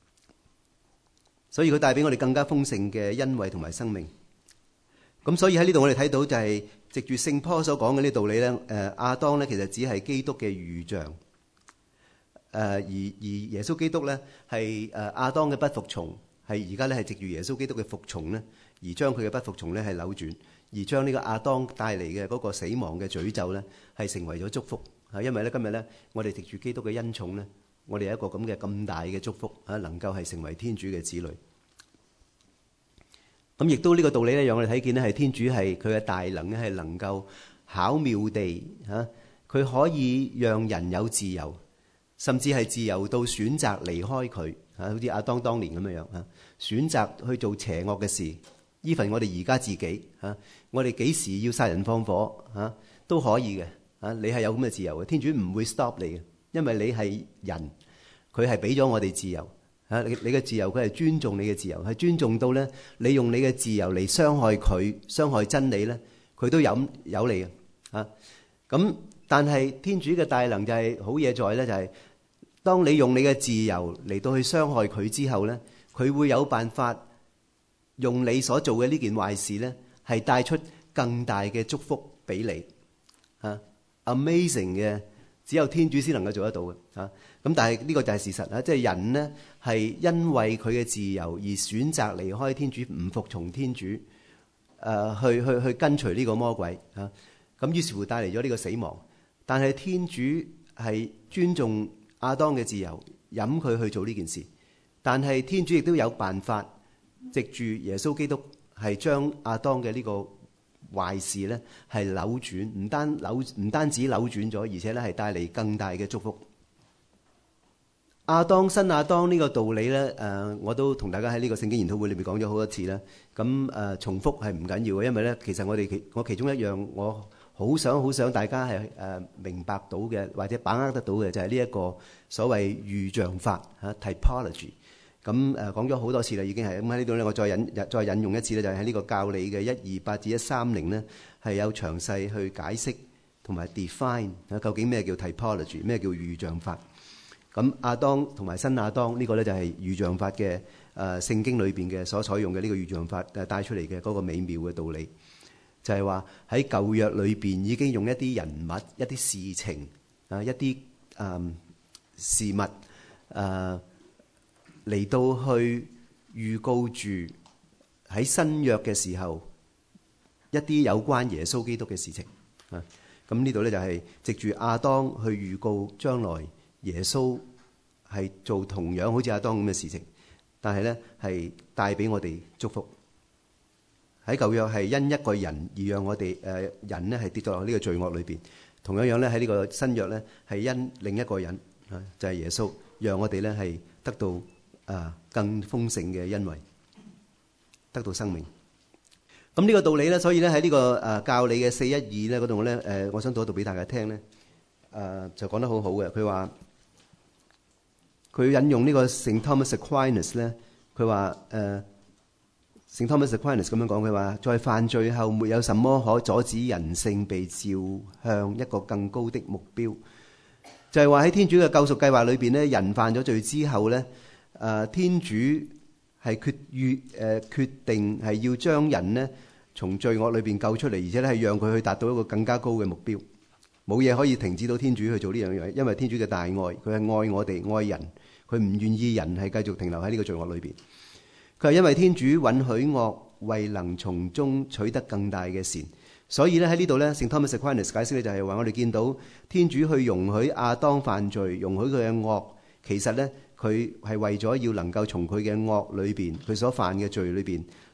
所以佢帶俾我哋更加豐盛嘅恩惠同埋生命。咁所以喺呢度我哋睇到就係藉住聖保所講嘅呢道理咧。誒、呃、亞當咧其實只係基督嘅預像，誒、呃、而而耶穌基督咧係誒亞當嘅不服從，係而家咧係藉住耶穌基督嘅服從咧，而將佢嘅不服從咧係扭轉。而將呢個亞當帶嚟嘅嗰個死亡嘅詛咒咧，係成為咗祝福嚇。因為咧今日咧，我哋藉住基督嘅恩寵咧，我哋有一個咁嘅咁大嘅祝福嚇，能夠係成為天主嘅子女。咁亦都呢個道理咧，讓我哋睇見咧，係天主係佢嘅大能咧，係能夠巧妙地嚇，佢可以讓人有自由，甚至係自由到選擇離開佢嚇，好似亞當當年咁樣樣嚇，選擇去做邪惡嘅事。even我哋而家自己嚇，我哋幾時要殺人放火嚇都可以嘅嚇，你係有咁嘅自由嘅，天主唔會 stop 你嘅，因為你係人，佢係俾咗我哋自由嚇，你你嘅自由佢係尊重你嘅自由，係尊重到咧，你用你嘅自由嚟傷害佢、傷害真理咧，佢都有有你嘅嚇。咁但係天主嘅大能就係好嘢在咧，就係當你用你嘅自由嚟到去傷害佢之後咧，佢會有辦法。用你所做嘅呢件壞事咧，係帶出更大嘅祝福俾你嚇 ，amazing 嘅，只有天主先能夠做得到嘅嚇。咁但係呢個就係事實啦，即係人呢係因為佢嘅自由而選擇離開天主，唔服從天主，誒、呃、去去去跟隨呢個魔鬼嚇。咁於是乎帶嚟咗呢個死亡。但係天主係尊重亞當嘅自由，引佢去做呢件事。但係天主亦都有辦法。藉住耶穌基督係將亞當嘅呢個壞事咧係扭轉，唔單扭唔單止扭轉咗，而且咧係帶嚟更大嘅祝福。亞當新亞當呢個道理咧，誒、呃、我都同大家喺呢個聖經研討會裏面講咗好多次啦。咁誒、呃、重複係唔緊要嘅，因為咧其實我哋其我其中一樣我好想好想大家係誒、呃、明白到嘅，或者把握得到嘅就係呢一個所謂預像法嚇 typology。咁誒講咗好多次啦，已經係咁喺呢度咧，我再引再引用一次咧，就係喺呢個教理嘅一二八至一三零咧，係有詳細去解釋同埋 define 啊，究竟咩叫 typology， 咩叫預像法？咁亞當同埋新亞當呢個咧就係預像法嘅誒聖經裏邊嘅所採用嘅呢個預像法誒帶出嚟嘅嗰個美妙嘅道理，就係話喺舊約裏邊已經用一啲人物、一啲事情啊、一啲誒事物誒。嚟到去預告住喺新約嘅時候一啲有關耶穌基督嘅事情啊，咁呢度咧就係藉住亞當去預告將來耶穌係做同樣好似亞當咁嘅事情，但係咧係帶俾我哋祝福。喺舊約係因一個人而讓我哋誒人咧係跌咗落呢個罪惡裏邊，同樣樣咧喺呢個新約咧係因另一個人啊，就係耶穌，讓我哋咧係得到。啊，更豐盛嘅恩惠，得到生命。咁呢個道理咧，所以咧喺呢個誒教理嘅四一二咧嗰度咧，誒我想讀一讀俾大家聽咧，誒就講得好好嘅。佢話佢引用呢個聖 Thomas Aquinas 咧，佢話誒聖 Thomas Aquinas 咁樣講，佢話在犯罪後，沒有什麼可阻止人性被召向一個更高的目標。就係話喺天主嘅救贖計劃裏邊咧，人犯咗罪之後咧。誒、呃、天主係決預誒決定係要將人呢從罪惡裏邊救出嚟，而且咧係讓佢去達到一個更加高嘅目標。冇嘢可以停止到天主去做呢樣嘢，因為天主嘅大愛，佢係愛我哋愛人，佢唔願意人係繼續停留喺呢個罪惡裏邊。佢係因為天主允許惡，為能從中取得更大嘅善，所以咧喺呢度咧，聖 Thomas Aquinas 解釋咧就係話我哋見到天主去容許亞當犯罪，容許佢嘅惡，其實咧。佢係為咗要能夠從佢嘅惡裏邊，佢所犯嘅罪裏邊，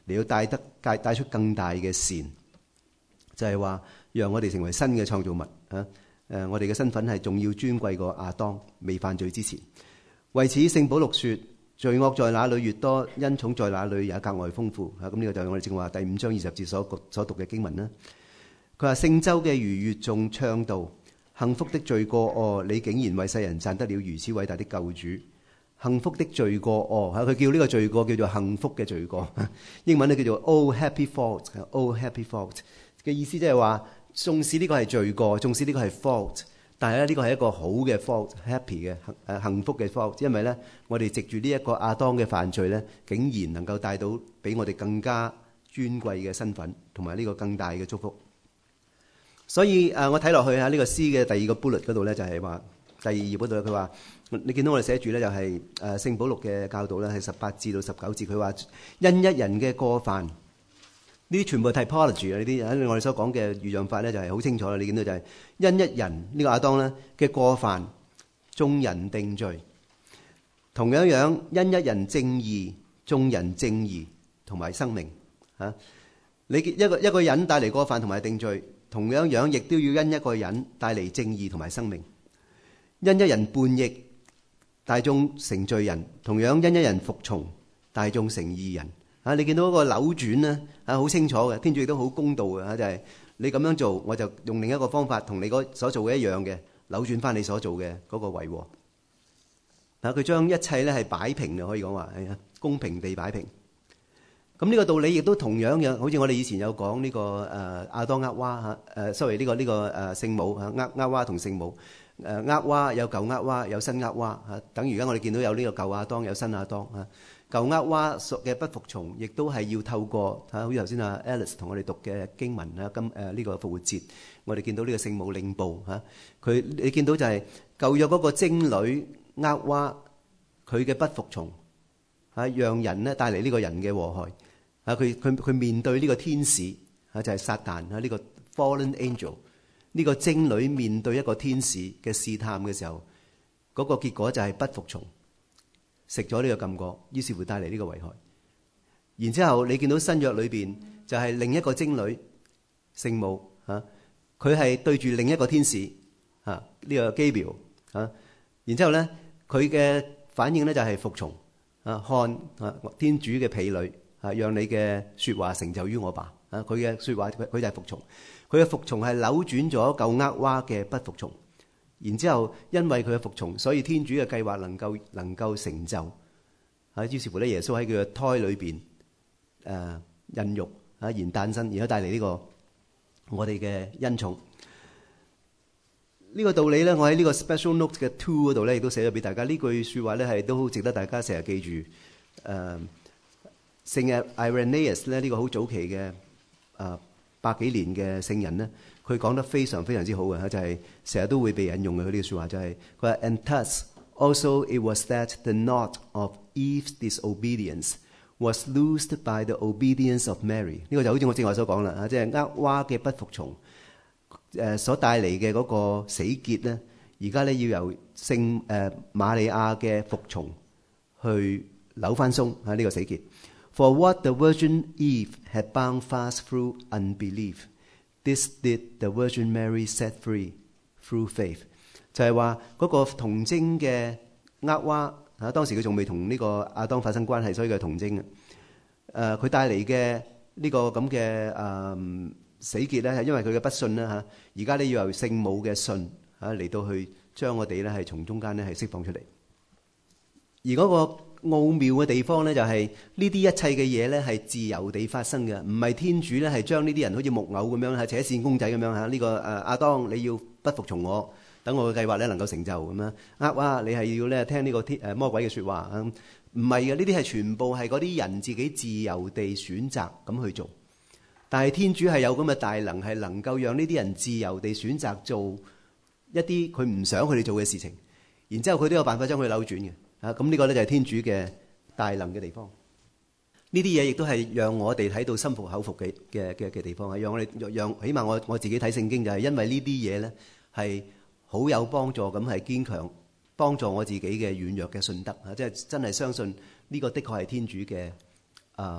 嚟到帶得帶帶出更大嘅善，就係話讓我哋成為新嘅創造物啊！誒，我哋嘅身份係仲要尊貴過亞當未犯罪之前。為此，聖保祿說：罪惡在哪裏越多，恩寵在哪裏也格外豐富。啊，咁呢個就係我哋正話第五章二十節所所讀嘅經文啦。佢話聖周嘅逾越仲唱道：幸福的罪過哦，你竟然為世人賺得了如此偉大的救主。幸福的罪過哦，嚇佢叫呢個罪過叫做幸福嘅罪過。英文咧叫做 Oh happy fault，Oh happy fault 嘅意思即係話，縱使呢個係罪過，縱使呢個係 fault，但係咧呢個係一個好嘅 fault，happy 嘅誒幸福嘅 fault，因為咧我哋藉住呢一個亞當嘅犯罪咧，竟然能夠帶到俾我哋更加尊貴嘅身份，同埋呢個更大嘅祝福。所以誒，我睇落去喺呢個詩嘅第二個 bullet 嗰度咧，就係話第二頁嗰度，佢話你見到我哋寫住咧，就係誒聖保祿嘅教導咧，係十八至到十九節，佢話因一人嘅過犯。呢啲全部係 typology 啊！呢啲喺我哋所講嘅預像法咧，就係好清楚啦。你見到就係因一人呢個亞當咧嘅過犯，眾人定罪；同樣樣因一人正義，眾人正義同埋生命。嚇，你一個一個人帶嚟過犯同埋定罪，同樣樣亦都要因一個人帶嚟正義同埋生命。因一人叛逆，大眾成罪人；同樣因一人服從，大眾成義人。啊！你見到嗰個扭轉咧，啊好清楚嘅，天主亦都好公道嘅嚇，就係你咁樣做，我就用另一個方法同你嗰所做嘅一樣嘅扭轉翻你所做嘅嗰個違和。嗱，佢將一切咧係擺平嘅，可以講話係啊，公平地擺平。咁呢個道理亦都同樣嘅，好似我哋以前有講呢個誒亞當厄娃嚇誒，sorry 呢個呢個誒聖母嚇厄厄娃同聖母誒厄娃有舊厄娃有新厄娃嚇，等於而家我哋見到有呢個舊亞當有新亞當嚇。舊厄娃屬嘅不服從，亦都係要透過嚇，好似頭先阿 Alice 同我哋讀嘅經文啊，今誒呢個復活節，我哋見到呢個聖母領報嚇，佢你見到就係舊約嗰個貞女厄娃，佢嘅不服從嚇，讓人咧帶嚟呢個人嘅禍害嚇，佢佢佢面對呢個天使嚇就係撒旦嚇，呢個 fallen angel， 呢個貞女面對一個天使嘅試探嘅時候，嗰個結果就係不服從。食咗呢個禁果，於是乎帶嚟呢個危害。然之後你見到新約裏邊就係另一個貞女聖母嚇，佢係對住另一個天使嚇呢個 Gabriel 嚇。然之後咧佢嘅反應咧就係服從啊，看啊天主嘅婢女啊，讓你嘅説話成就於我吧啊。佢嘅説話佢佢就係服從，佢嘅服從係扭轉咗舊厄娃嘅不服從。然之後，因為佢嘅服從，所以天主嘅計劃能夠能夠成就。啊，於是乎咧，耶穌喺佢嘅胎裏邊誒孕育啊，然誕生，然後帶嚟呢個我哋嘅恩寵。呢個道理咧，我喺呢個 special note 嘅 two 嗰度咧，亦都寫咗俾大家。呢句説話咧，係都好值得大家成日記住。誒，聖 Irenaeus 咧，呢個好早期嘅誒百幾年嘅聖人咧。佢講得非常非常之好嘅，就係成日都會被引用嘅。佢呢個説話就係佢話 And thus also it was that the knot of Eve's disobedience was loosed by the obedience of Mary。呢個就好似我正話所講啦，嚇，即係厄娃嘅不服從誒所帶嚟嘅嗰個死結咧，而家咧要由聖誒瑪利亞嘅服從去扭翻鬆嚇呢個死結。For what the Virgin Eve had bound fast through unbelief，This did the Virgin Mary set free through faith。就係話嗰個童貞嘅厄娃啊，當時佢仲未同呢個亞當發生關係，所以佢係童貞嘅。誒、呃，佢帶嚟嘅呢個咁嘅誒死結咧，係因為佢嘅不信啦嚇。而家咧要由聖母嘅信嚇嚟到去將我哋咧係從中間咧係釋放出嚟。而嗰個奧妙嘅地方咧，就係呢啲一切嘅嘢咧係自由地發生嘅，唔係天主咧係將呢啲人好似木偶咁樣係扯線公仔咁樣嚇。呢個誒亞當你要不服從我，等我嘅計劃咧能夠成就咁樣。厄娃你係要咧聽呢個天誒魔鬼嘅説話啊？唔係嘅，呢啲係全部係嗰啲人自己自由地選擇咁去做。但係天主係有咁嘅大能，係能夠讓呢啲人自由地選擇做一啲佢唔想佢哋做嘅事情，然之後佢都有辦法將佢扭轉嘅。啊，咁呢個咧就係天主嘅大能嘅地方。呢啲嘢亦都係讓我哋睇到心服口服嘅嘅嘅嘅地方，係讓我哋讓起碼我我自己睇聖經就係因為呢啲嘢咧係好有幫助，咁係堅強幫助我自己嘅軟弱嘅信德啊！即係真係相信呢個的確係天主嘅啊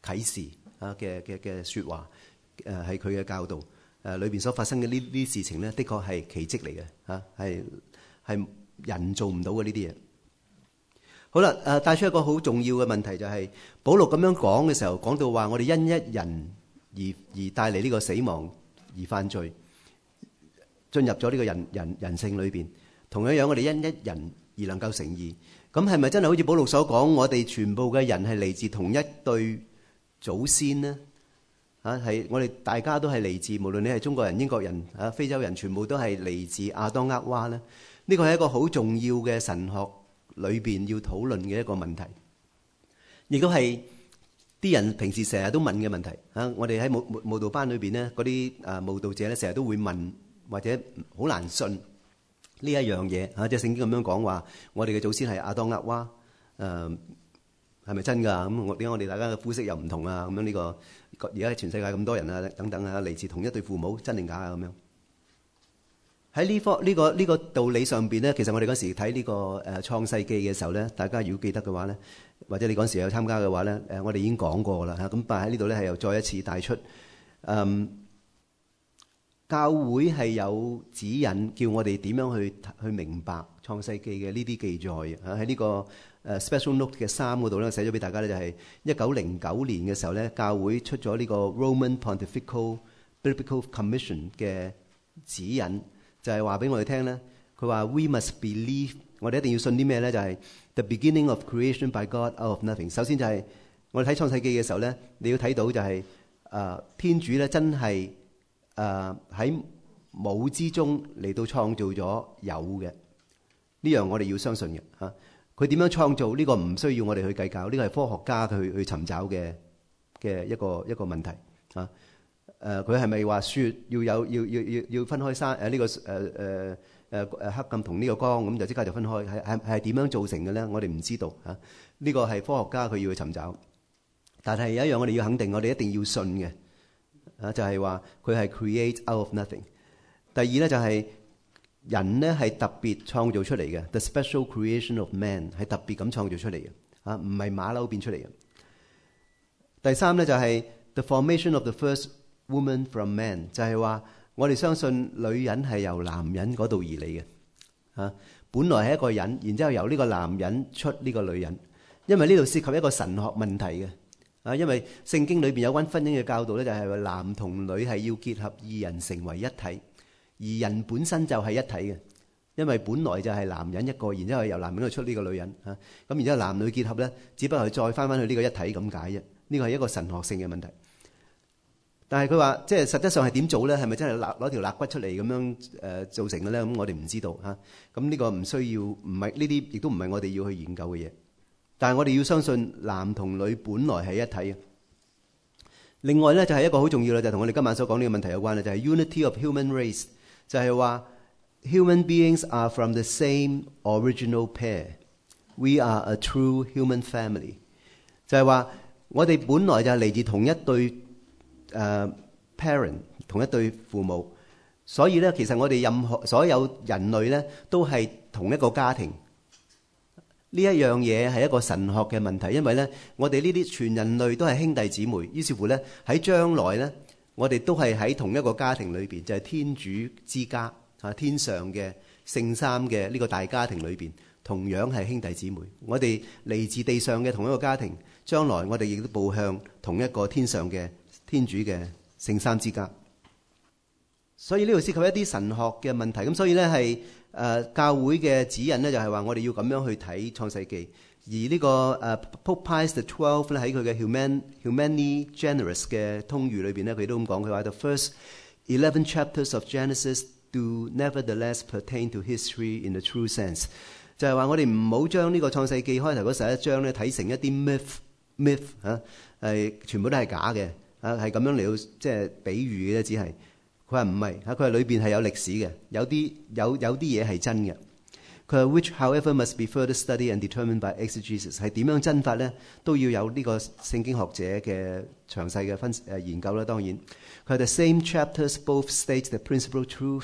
啟示啊嘅嘅嘅説話，誒係佢嘅教導，誒裏邊所發生嘅呢啲事情咧，的確係奇蹟嚟嘅嚇，係係人做唔到嘅呢啲嘢。好啦，誒帶出一個好重要嘅問題就係、是，保羅咁樣講嘅時候，講到話我哋因一人而而帶嚟呢個死亡而犯罪，進入咗呢個人人人性裏邊。同樣樣，我哋因一人而能夠成義。咁係咪真係好似保羅所講，我哋全部嘅人係嚟自同一對祖先呢？啊，係我哋大家都係嚟自，無論你係中國人、英國人、啊非洲人，全部都係嚟自亞當厄娃呢？呢個係一個好重要嘅神學裏邊要討論嘅一個問題，亦都係啲人平時成日都問嘅問題。啊，我哋喺慕慕慕道班裏邊咧，嗰啲誒慕道者咧，成日都會問，或者好難信呢一樣嘢。嚇，即係聖經咁樣講話，我哋嘅祖先係亞當厄娃，誒係咪真㗎？咁我點解我哋大家嘅膚色又唔同啊？咁樣呢個而家全世界咁多人啊，等等啊，嚟自同一對父母，真定假啊？咁樣。喺呢科呢個呢個道理上邊咧，其實我哋嗰時睇呢個誒創世記嘅時候咧，大家如果記得嘅話咧，或者你嗰時有參加嘅話咧，誒我哋已經講過啦嚇。咁但係喺呢度咧係又再一次帶出，嗯，教會係有指引，叫我哋點樣去去明白創世記嘅呢啲記載啊。喺呢個誒 special note 嘅三嗰度咧，寫咗俾大家咧，就係一九零九年嘅時候咧，教會出咗呢個 Roman Pontifical Biblical Commission 嘅指引。就係話俾我哋聽咧，佢話 We must believe， 我哋一定要信啲咩咧？就係、是、the beginning of creation by God out of nothing。首先就係我哋睇創世記嘅時候咧，你要睇到就係、是、誒、呃、天主咧真係誒喺冇之中嚟到創造咗有嘅，呢樣我哋要相信嘅嚇。佢、啊、點樣創造呢、這個唔需要我哋去計較，呢、這個係科學家去去尋找嘅嘅一個一個問題啊。誒佢係咪話雪要有要要要要分開山誒呢、這個誒誒誒誒黑暗同呢個光咁就即刻就分開，係係係點樣造成嘅咧？我哋唔知道嚇。呢、啊這個係科學家佢要去尋找，但係有一樣我哋要肯定，我哋一定要信嘅啊，就係話佢係 create out of nothing。第二咧就係、是、人咧係特別創造出嚟嘅 ，the special creation of man 係特別咁創造出嚟嘅啊，唔係馬騮變出嚟嘅。第三咧就係、是、the formation of the first woman from man， 就係話我哋相信女人係由男人嗰度而嚟嘅嚇，本來係一個人，然之後由呢個男人出呢個女人，因為呢度涉及一個神學問題嘅啊，因為聖經裏邊有關婚姻嘅教導咧，就係話男同女係要結合二人成為一體，而人本身就係一體嘅，因為本來就係男人一個，然之後由男人去出呢個女人嚇，咁然之後男女結合咧，只不過係再翻翻去呢個一體咁解啫，呢個係一個神學性嘅問題。但係佢話，即係實質上係點做咧？係咪真係攞攞條肋骨出嚟咁樣誒造成嘅咧？咁我哋唔知道嚇。咁呢個唔需要，唔係呢啲，亦都唔係我哋要去研究嘅嘢。但係我哋要相信男同女本來係一體嘅。另外咧，就係一個好重要啦，就係同我哋今晚所講呢個問題有關啦，就係 unity of human race，就係話 human beings are from the same original pair。We are a true human family。就係話我哋本來就係嚟自同一對。誒、uh, parent 同一對父母，所以咧，其實我哋任何所有人類咧，都係同一個家庭。呢一樣嘢係一個神學嘅問題，因為咧，我哋呢啲全人類都係兄弟姊妹，於是乎咧，喺將來咧，我哋都係喺同一個家庭裏邊，就係、是、天主之家啊，天上嘅聖三嘅呢個大家庭裏邊，同樣係兄弟姊妹。我哋嚟自地上嘅同一個家庭，將來我哋亦都步向同一個天上嘅天主嘅聖三之家，所以呢度涉及一啲神學嘅問題。咁所以咧係誒教會嘅指引咧，就係話我哋要咁樣去睇創世記。而呢、這個誒、uh, Pope Pius the Twelfth 咧喺佢嘅 Human Humani Generis 嘅通諭裏邊咧，佢都咁講，佢話 The first eleven chapters of Genesis do nevertheless pertain to history in the true sense， 就係話我哋唔好將呢個創世記開頭嗰十一章咧睇成一啲 myth myth 嚇，係全部都係假嘅。啊，係咁樣嚟到即係比喻嘅啫，只係佢話唔係嚇，佢話裏邊係有歷史嘅，有啲有有啲嘢係真嘅。佢話 which however must be further studied and determined by exegesis， 係點樣真法咧，都要有呢個聖經學者嘅詳細嘅分誒研究啦。當然，佢話 the same chapters both state the principal truths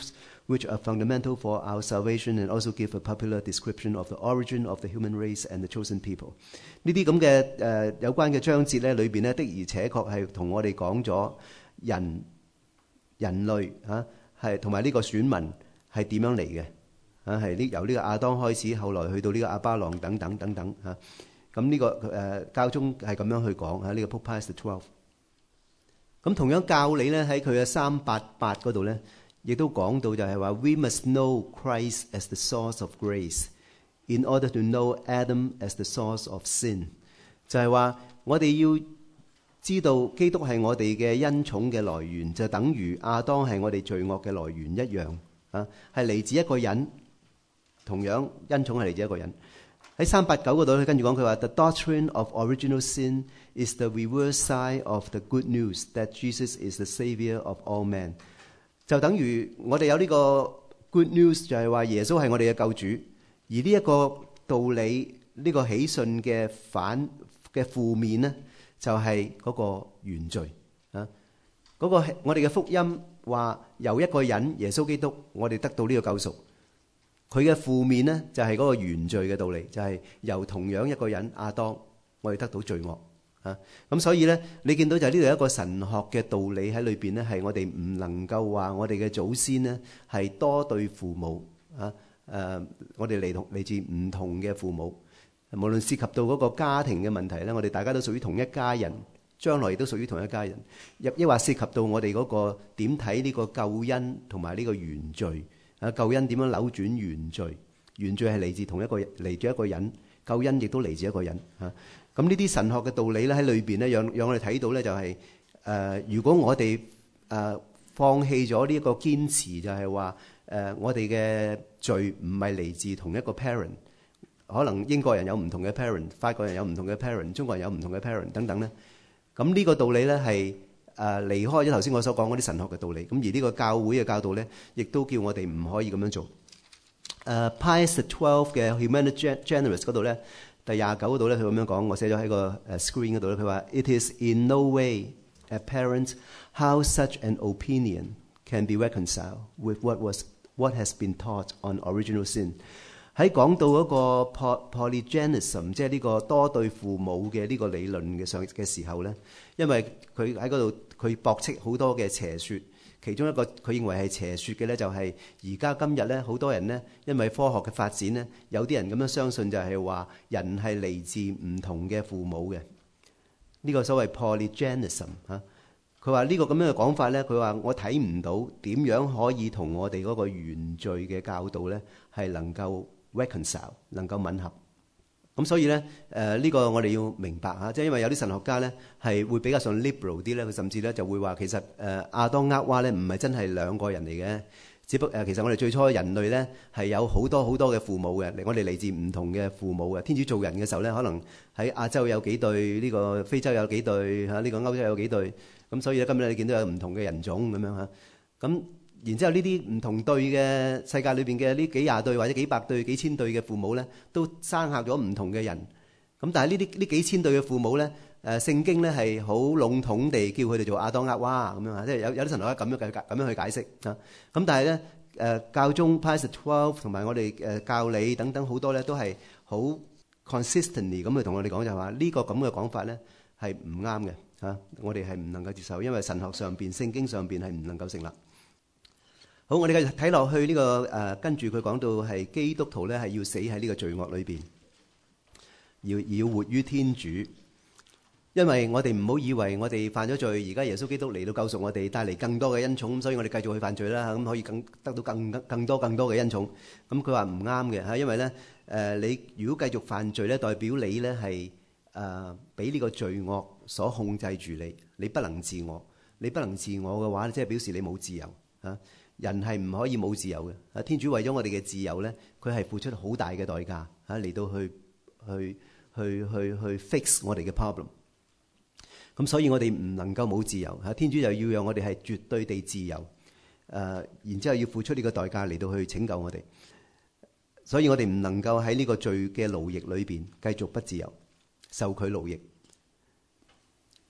which are fundamental for our salvation and also give a popular description of the origin of the human race and the chosen people。呢啲咁嘅誒有關嘅章節咧，裏邊咧的而且確係同我哋講咗人人類嚇係同埋呢個選民係點樣嚟嘅嚇，係呢由呢個亞當開始，後來去到呢個亞巴郎等等等等嚇。咁呢個誒教宗係咁樣去講嚇，呢個 Pope Pius the twelfth。咁同樣教理咧喺佢嘅三八八嗰度咧，亦都講到就係話 ，We must know Christ as the source of grace, in order to know Adam as the source of sin。就係話我哋要知道基督係我哋嘅恩寵嘅來源，就等於亞當係我哋罪惡嘅來源一樣啊，係嚟自一個人。同樣恩寵係嚟自一個人。喺三八九嗰度，佢跟住講佢話 ：The doctrine of original sin is the reverse side of the good news that Jesus is the Saviour of all men。就等於我哋有呢個 good news，就係話耶穌係我哋嘅救主，而呢一個道理，呢、這個喜訊嘅反嘅負面呢，就係嗰個原罪啊！嗰、那個我哋嘅福音話由一個人耶穌基督，我哋得到呢個救贖。佢嘅負面呢，就係嗰個原罪嘅道理，就係由同樣一個人亞當，我哋得到罪惡啊！咁所以呢，你見到就係呢度有一個神學嘅道理喺裏邊呢，係我哋唔能夠話我哋嘅祖先呢係多對父母啊！誒，我哋嚟同嚟自唔同嘅父母，無論涉及到嗰個家庭嘅問題呢，我哋大家都屬於同一家人，將來亦都屬於同一家人。亦亦話涉及到我哋嗰個點睇呢個救恩同埋呢個原罪。啊！救恩點樣扭轉原罪？原罪係嚟自同一個嚟自一個人，救恩亦都嚟自一個人。嚇！咁呢啲神學嘅道理咧喺裏邊咧，讓讓我哋睇到咧就係、是、誒、呃，如果我哋誒、呃、放棄咗呢一個堅持，就係話誒，我哋嘅罪唔係嚟自同一個 parent， 可能英國人有唔同嘅 parent， 法國人有唔同嘅 parent， 中國人有唔同嘅 parent 等等咧。咁呢個道理咧係。誒離開咗頭先我所講嗰啲神學嘅道理，咁而呢個教會嘅教導咧，亦都叫我哋唔可以咁樣做。誒 Pius the twelfth 嘅 Humani Generis 嗰度咧，第廿九嗰度咧，佢咁樣講，我寫咗喺個誒 screen 嗰度咧，佢話 It is in no way apparent how such an opinion can be reconciled with what was what has been taught on original sin。喺講到嗰個 polygenism， 即係呢個多對父母嘅呢個理論嘅上嘅時候咧，因為佢喺嗰度佢駁斥好多嘅邪説，其中一個佢認為係邪説嘅咧，就係而家今日咧好多人咧，因為科學嘅發展咧，有啲人咁樣相信就係話人係嚟自唔同嘅父母嘅，呢個所謂 polygenism 嚇。佢話呢個咁樣嘅講法咧，佢話我睇唔到點樣可以同我哋嗰個原罪嘅教導咧係能夠reconcile 能夠吻合，咁所以咧誒呢個我哋要明白嚇，即係因為有啲神學家咧係會比較上 liberal 啲咧，佢甚至咧就會話其實誒亞當厄娃咧唔係真係兩個人嚟嘅，只不誒其實我哋最初人類咧係有好多好多嘅父母嘅，我哋嚟自唔同嘅父母嘅。天主做人嘅時候咧，可能喺亞洲有幾對，呢個非洲有幾對嚇，呢個歐洲有幾對，咁所以咧今日你見到有唔同嘅人種咁樣嚇，咁。然之後呢啲唔同對嘅世界裏邊嘅呢幾廿對或者幾百對、幾千對嘅父母咧，都生下咗唔同嘅人。咁但係呢啲呢幾千對嘅父母咧，誒聖經咧係好籠統地叫佢哋做亞當厄娃咁樣啊，即係有有啲神學家咁樣嘅咁樣去解釋啊。咁但係咧誒教宗 Pius the twelfth 同埋我哋誒教理等等好多咧都係好 consistently 咁去同我哋講就係話呢個咁嘅講法咧係唔啱嘅嚇，我哋係唔能夠接受，因為神學上邊、聖經上邊係唔能夠成立。好，我哋繼續睇落去呢、這個誒、呃，跟住佢講到係基督徒咧係要死喺呢個罪惡裏邊，要要活於天主。因為我哋唔好以為我哋犯咗罪，而家耶穌基督嚟到救贖我哋，帶嚟更多嘅恩寵，所以我哋繼續去犯罪啦，咁可以更得到更更多更多嘅恩寵。咁佢話唔啱嘅嚇，因為咧誒、呃，你如果繼續犯罪咧，代表你咧係誒俾呢個罪惡所控制住你，你不能自我，你不能自我嘅話，即係表示你冇自由嚇。啊人係唔可以冇自由嘅，啊！天主為咗我哋嘅自由咧，佢係付出好大嘅代價嚇嚟到去去去去去 fix 我哋嘅 problem。咁所以我哋唔能夠冇自由嚇，天主就要讓我哋係絕對地自由，誒、呃，然之後要付出呢個代價嚟到去拯救我哋。所以我哋唔能夠喺呢個罪嘅奴役裏邊繼續不自由，受佢奴役。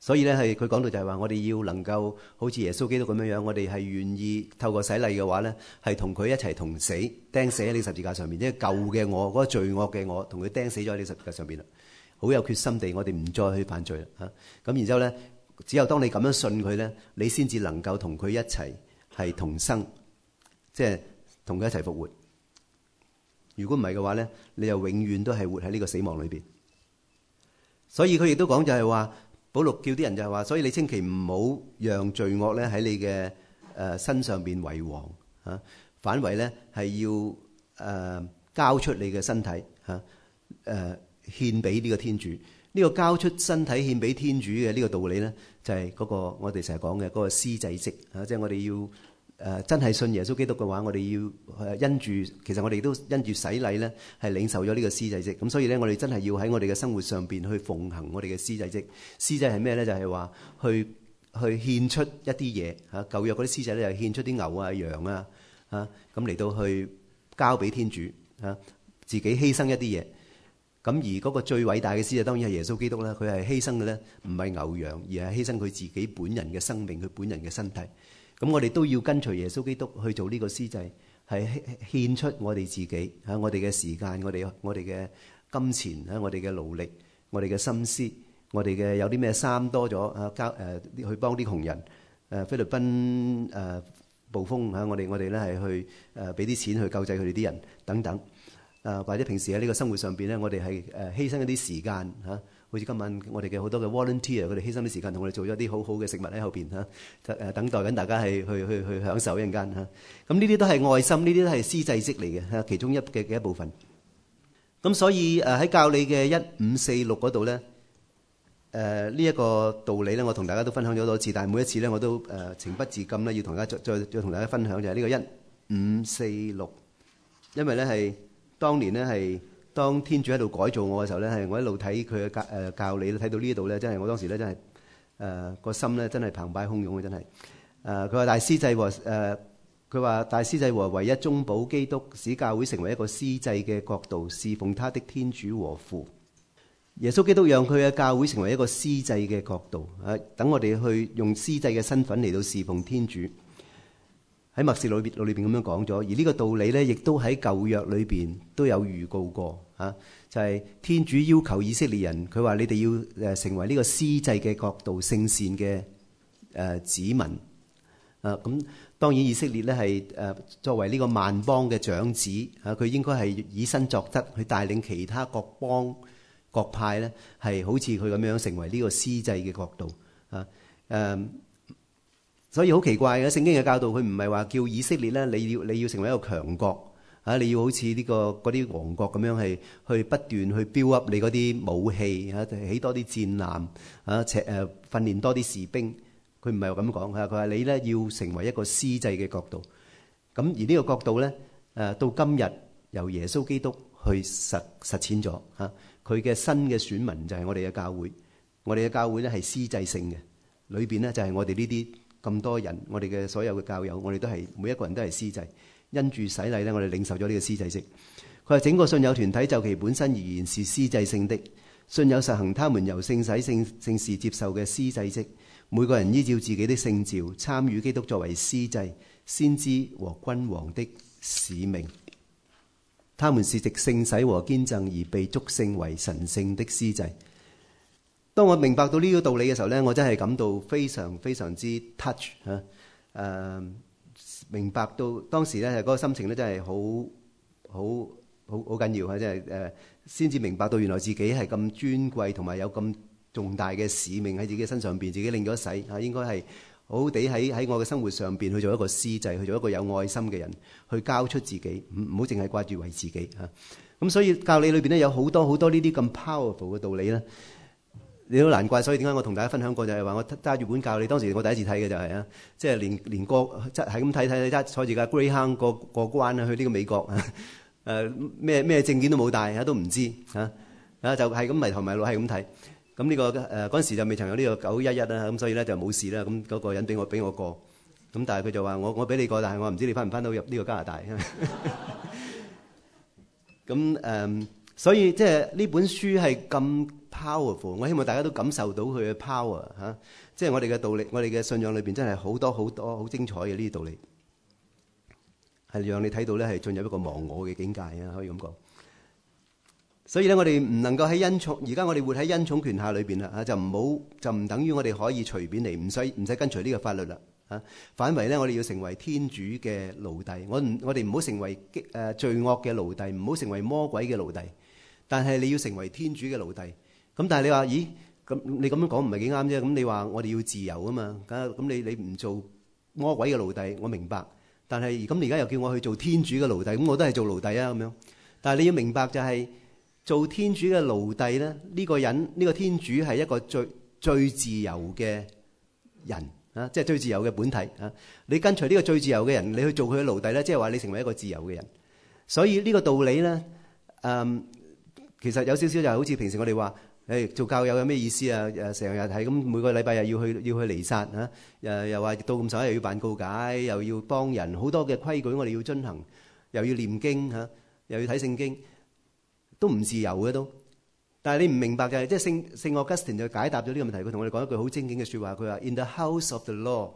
所以咧係佢講到就係話，我哋要能夠好似耶穌基督咁樣樣，我哋係願意透過洗禮嘅話咧，係同佢一齊同死釘死喺呢十字架上面，即係舊嘅我嗰個罪惡嘅我，同佢釘死咗喺呢十字架上邊啦。好有決心地，我哋唔再去犯罪啦嚇。咁然之後咧，只有當你咁樣信佢咧，你先至能夠同佢一齊係同生，即係同佢一齊復活。如果唔係嘅話咧，你又永遠都係活喺呢個死亡裏邊。所以佢亦都講就係話，保祿叫啲人就係話，所以你千祈唔好讓罪惡咧喺你嘅誒身上邊為王嚇，反為咧係要誒交出你嘅身體嚇誒獻俾呢個天主。呢個交出身體獻俾天主嘅呢個道理咧，就係嗰個我哋成日講嘅嗰個司祭職嚇，即係我哋要。誒、呃、真係信耶穌基督嘅話，我哋要誒因住，其實我哋都因住洗禮咧，係領受咗呢個司祭職。咁所以咧，我哋真係要喺我哋嘅生活上邊去奉行我哋嘅司祭職。司祭係咩咧？就係、是、話去去獻出一啲嘢嚇。舊約嗰啲司祭咧，就獻出啲牛啊、羊啊嚇，咁嚟到去交俾天主嚇，自己犧牲一啲嘢。咁而嗰個最偉大嘅司祭當然係耶穌基督啦。佢係犧牲嘅咧，唔係牛羊，而係犧牲佢自己本人嘅生命，佢本人嘅身體。咁我哋都要跟隨耶穌基督去做呢個司祭，係獻出我哋自己嚇，我哋嘅時間，我哋我哋嘅金錢嚇，我哋嘅勞力，我哋嘅心思，我哋嘅有啲咩衫多咗嚇，交誒去幫啲窮人誒菲律賓誒暴風嚇，我哋我哋咧係去誒俾啲錢去救濟佢哋啲人等等誒，或者平時喺呢個生活上邊咧，我哋係誒犧牲一啲時間嚇。好似今晚我哋嘅好多嘅 volunteer，佢哋犧牲啲時間同我哋做咗啲好好嘅食物喺後邊嚇，誒等待緊大家係去去去享受一陣間嚇。咁呢啲都係愛心，呢啲都係司祭職嚟嘅嚇，其中一嘅嘅一部分。咁所以誒喺教理嘅一五四六嗰度咧，誒呢一個道理咧，我同大家都分享咗好多次，但係每一次咧我都誒情不自禁咧要同大家再再再同大家分享就係呢個一五四六，因為咧係當年咧係。當天主喺度改造我嘅時候咧，係我一路睇佢嘅教誒教理咧，睇到呢度咧，真係我當時咧真係誒個心咧真係澎湃洶湧嘅，真係誒佢話大司祭和誒佢話大司祭和唯一中保基督，使教會成為一個司祭嘅國度，侍奉他的天主和父。耶穌基督讓佢嘅教會成為一個司祭嘅國度，誒等我哋去用司祭嘅身份嚟到侍奉天主。喺默示錄裏邊裏邊咁樣講咗，而呢個道理咧，亦都喺舊約裏邊都有預告過嚇，就係天主要求以色列人，佢話你哋要誒成為呢個司祭嘅國度、聖善嘅誒子民啊。咁當然以色列咧係誒作為呢個萬邦嘅長子啊，佢應該係以身作則去帶領其他各邦各派咧，係好似佢咁樣成為呢個司祭嘅國度啊誒。所以好奇怪嘅，聖經嘅教導佢唔係話叫以色列咧，你要你要成為一個強國啊！你要好似呢個嗰啲王國咁樣係去不斷去 build up 你嗰啲武器啊，起多啲戰艦啊，誒訓練多啲士兵。佢唔係咁講嚇，佢話你咧要成為一個司祭嘅國度。咁而呢個國度咧誒到今日由耶穌基督去實實踐咗嚇，佢嘅新嘅選民就係我哋嘅教會。我哋嘅教會咧係司祭性嘅，裏邊咧就係我哋呢啲。咁多人，我哋嘅所有嘅教友，我哋都係每一個人都係司祭，因住洗禮咧，我哋領受咗呢個司祭職。佢話整個信友團體就其本身而言是司祭性的，信友實行他們由聖洗聖聖事接受嘅司祭職，每個人依照自己的聖召參與基督作為司祭、先知和君王的使命。他們是藉聖洗和堅振而被祝聖為神聖的司祭。當我明白到呢個道理嘅時候咧，我真係感到非常非常之 touch 嚇，誒、呃、明白到當時咧係嗰個心情咧真係好好好好緊要嚇，即係誒先至明白到原來自己係咁尊貴同埋有咁重大嘅使命喺自己身上邊，自己領咗洗嚇，應該係好好地喺喺我嘅生活上邊去做一個司祭，去做一個有愛心嘅人，去交出自己，唔唔好淨係掛住為自己嚇。咁所以教理裏邊咧有好多好多呢啲咁 powerful 嘅道理咧。你都難怪，所以點解我同大家分享過就係話我揸住本教理，當時我第一次睇嘅就係啊，即係連連過即係咁睇睇，揸坐住架 Greyhound 過過關啊，去呢個美國啊，誒咩咩證件都冇帶，都唔知啊啊就係咁迷頭迷腦係咁睇。咁呢個誒嗰陣時就未曾有呢個九一一啦，咁所以咧就冇事啦。咁嗰個人俾我俾我過，咁但係佢就話我我俾你過，但係我唔知你翻唔翻到入呢個加拿大。咁誒，所以即係呢本書係咁 powerful。我希望大家都感受到佢嘅 power 嚇，即係我哋嘅道理，我哋嘅信仰裏邊真係好多好多好精彩嘅呢啲道理，係讓你睇到咧係進入一個忘我嘅境界啊，可以咁講。所以咧，我哋唔能夠喺恩寵，而家我哋活喺恩寵權下裏邊啦嚇，就唔好就唔等於我哋可以隨便嚟，唔使唔使跟隨呢個法律啦嚇。反為咧，我哋要成為天主嘅奴隸，我唔我哋唔好成為激誒罪惡嘅奴隸，唔好成為魔鬼嘅奴隸。但係你要成為天主嘅奴隸，咁但係你話，咦？咁你咁樣講唔係幾啱啫？咁你話我哋要自由啊嘛？咁咁你你唔做魔鬼嘅奴隸，我明白。但係咁而家又叫我去做天主嘅奴隸，咁我都係做奴隸啊咁樣。但係你要明白就係、是。做天主嘅奴隸咧，呢、這個人呢、這個天主係一個最最自由嘅人啊，即係最自由嘅本體啊。你跟隨呢個最自由嘅人，你去做佢嘅奴隸咧，即係話你成為一個自由嘅人。所以呢個道理咧，嗯，其實有少少就係好似平時我哋話，誒做教友有咩意思啊？誒成日係咁每個禮拜日要去要去彌撒啊，誒又話到咁上下又要辦告解，又要幫人，好多嘅規矩我哋要遵行，又要念經嚇，又要睇聖經。都唔自由嘅都，但係你唔明白嘅，即係聖聖奧古斯丁就解答咗呢個問題。佢同我哋講一句好精警嘅説話，佢話：In the house of the law,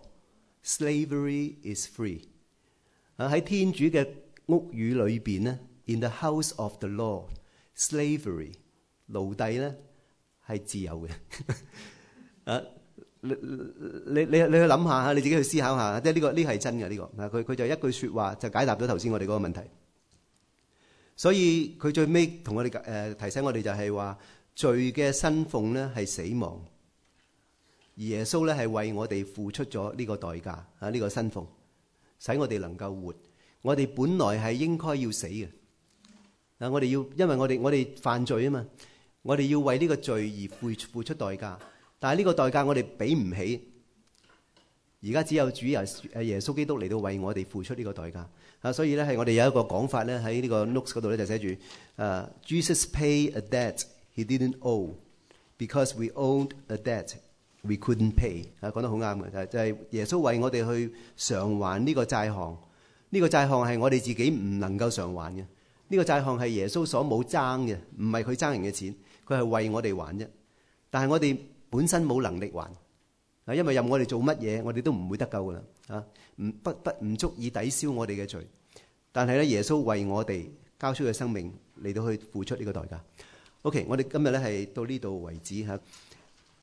slavery is free。啊喺天主嘅屋宇裏邊咧 ，In the house of the law, slavery 奴隸咧係自由嘅。啊，你你你你去諗下嚇，你自己去思考下，即係呢個呢係真嘅呢個。啊，佢佢就一句説話就解答咗頭先我哋嗰個問題。所以佢最尾同我哋誒提醒我哋就係話罪嘅薪俸咧係死亡，而耶穌咧係為我哋付出咗呢個代價啊，呢個薪俸使我哋能夠活。我哋本來係應該要死嘅啊！我哋要因為我哋我哋犯罪啊嘛，我哋要為呢個罪而付付出代價，但係呢個代價我哋俾唔起。而家只有主耶誒耶穌基督嚟到為我哋付出呢個代價啊！所以咧係我哋有一個講法咧喺呢個 notes 嗰度咧就寫住誒 Jesus paid a debt he didn't owe because we owed a debt we couldn't pay 啊，講得好啱嘅，就係耶穌為我哋去償還呢個債項，呢個債項係我哋自己唔能夠償還嘅，呢個債項係耶穌所冇爭嘅，唔係佢爭人嘅錢，佢係為我哋還啫。但係我哋本身冇能力還。啊，因為任我哋做乜嘢，我哋都唔會得救噶啦，啊，唔不不唔足以抵消我哋嘅罪。但係咧，耶穌為我哋交出嘅生命嚟到去付出呢個代價。OK， 我哋今日咧係到呢度為止嚇。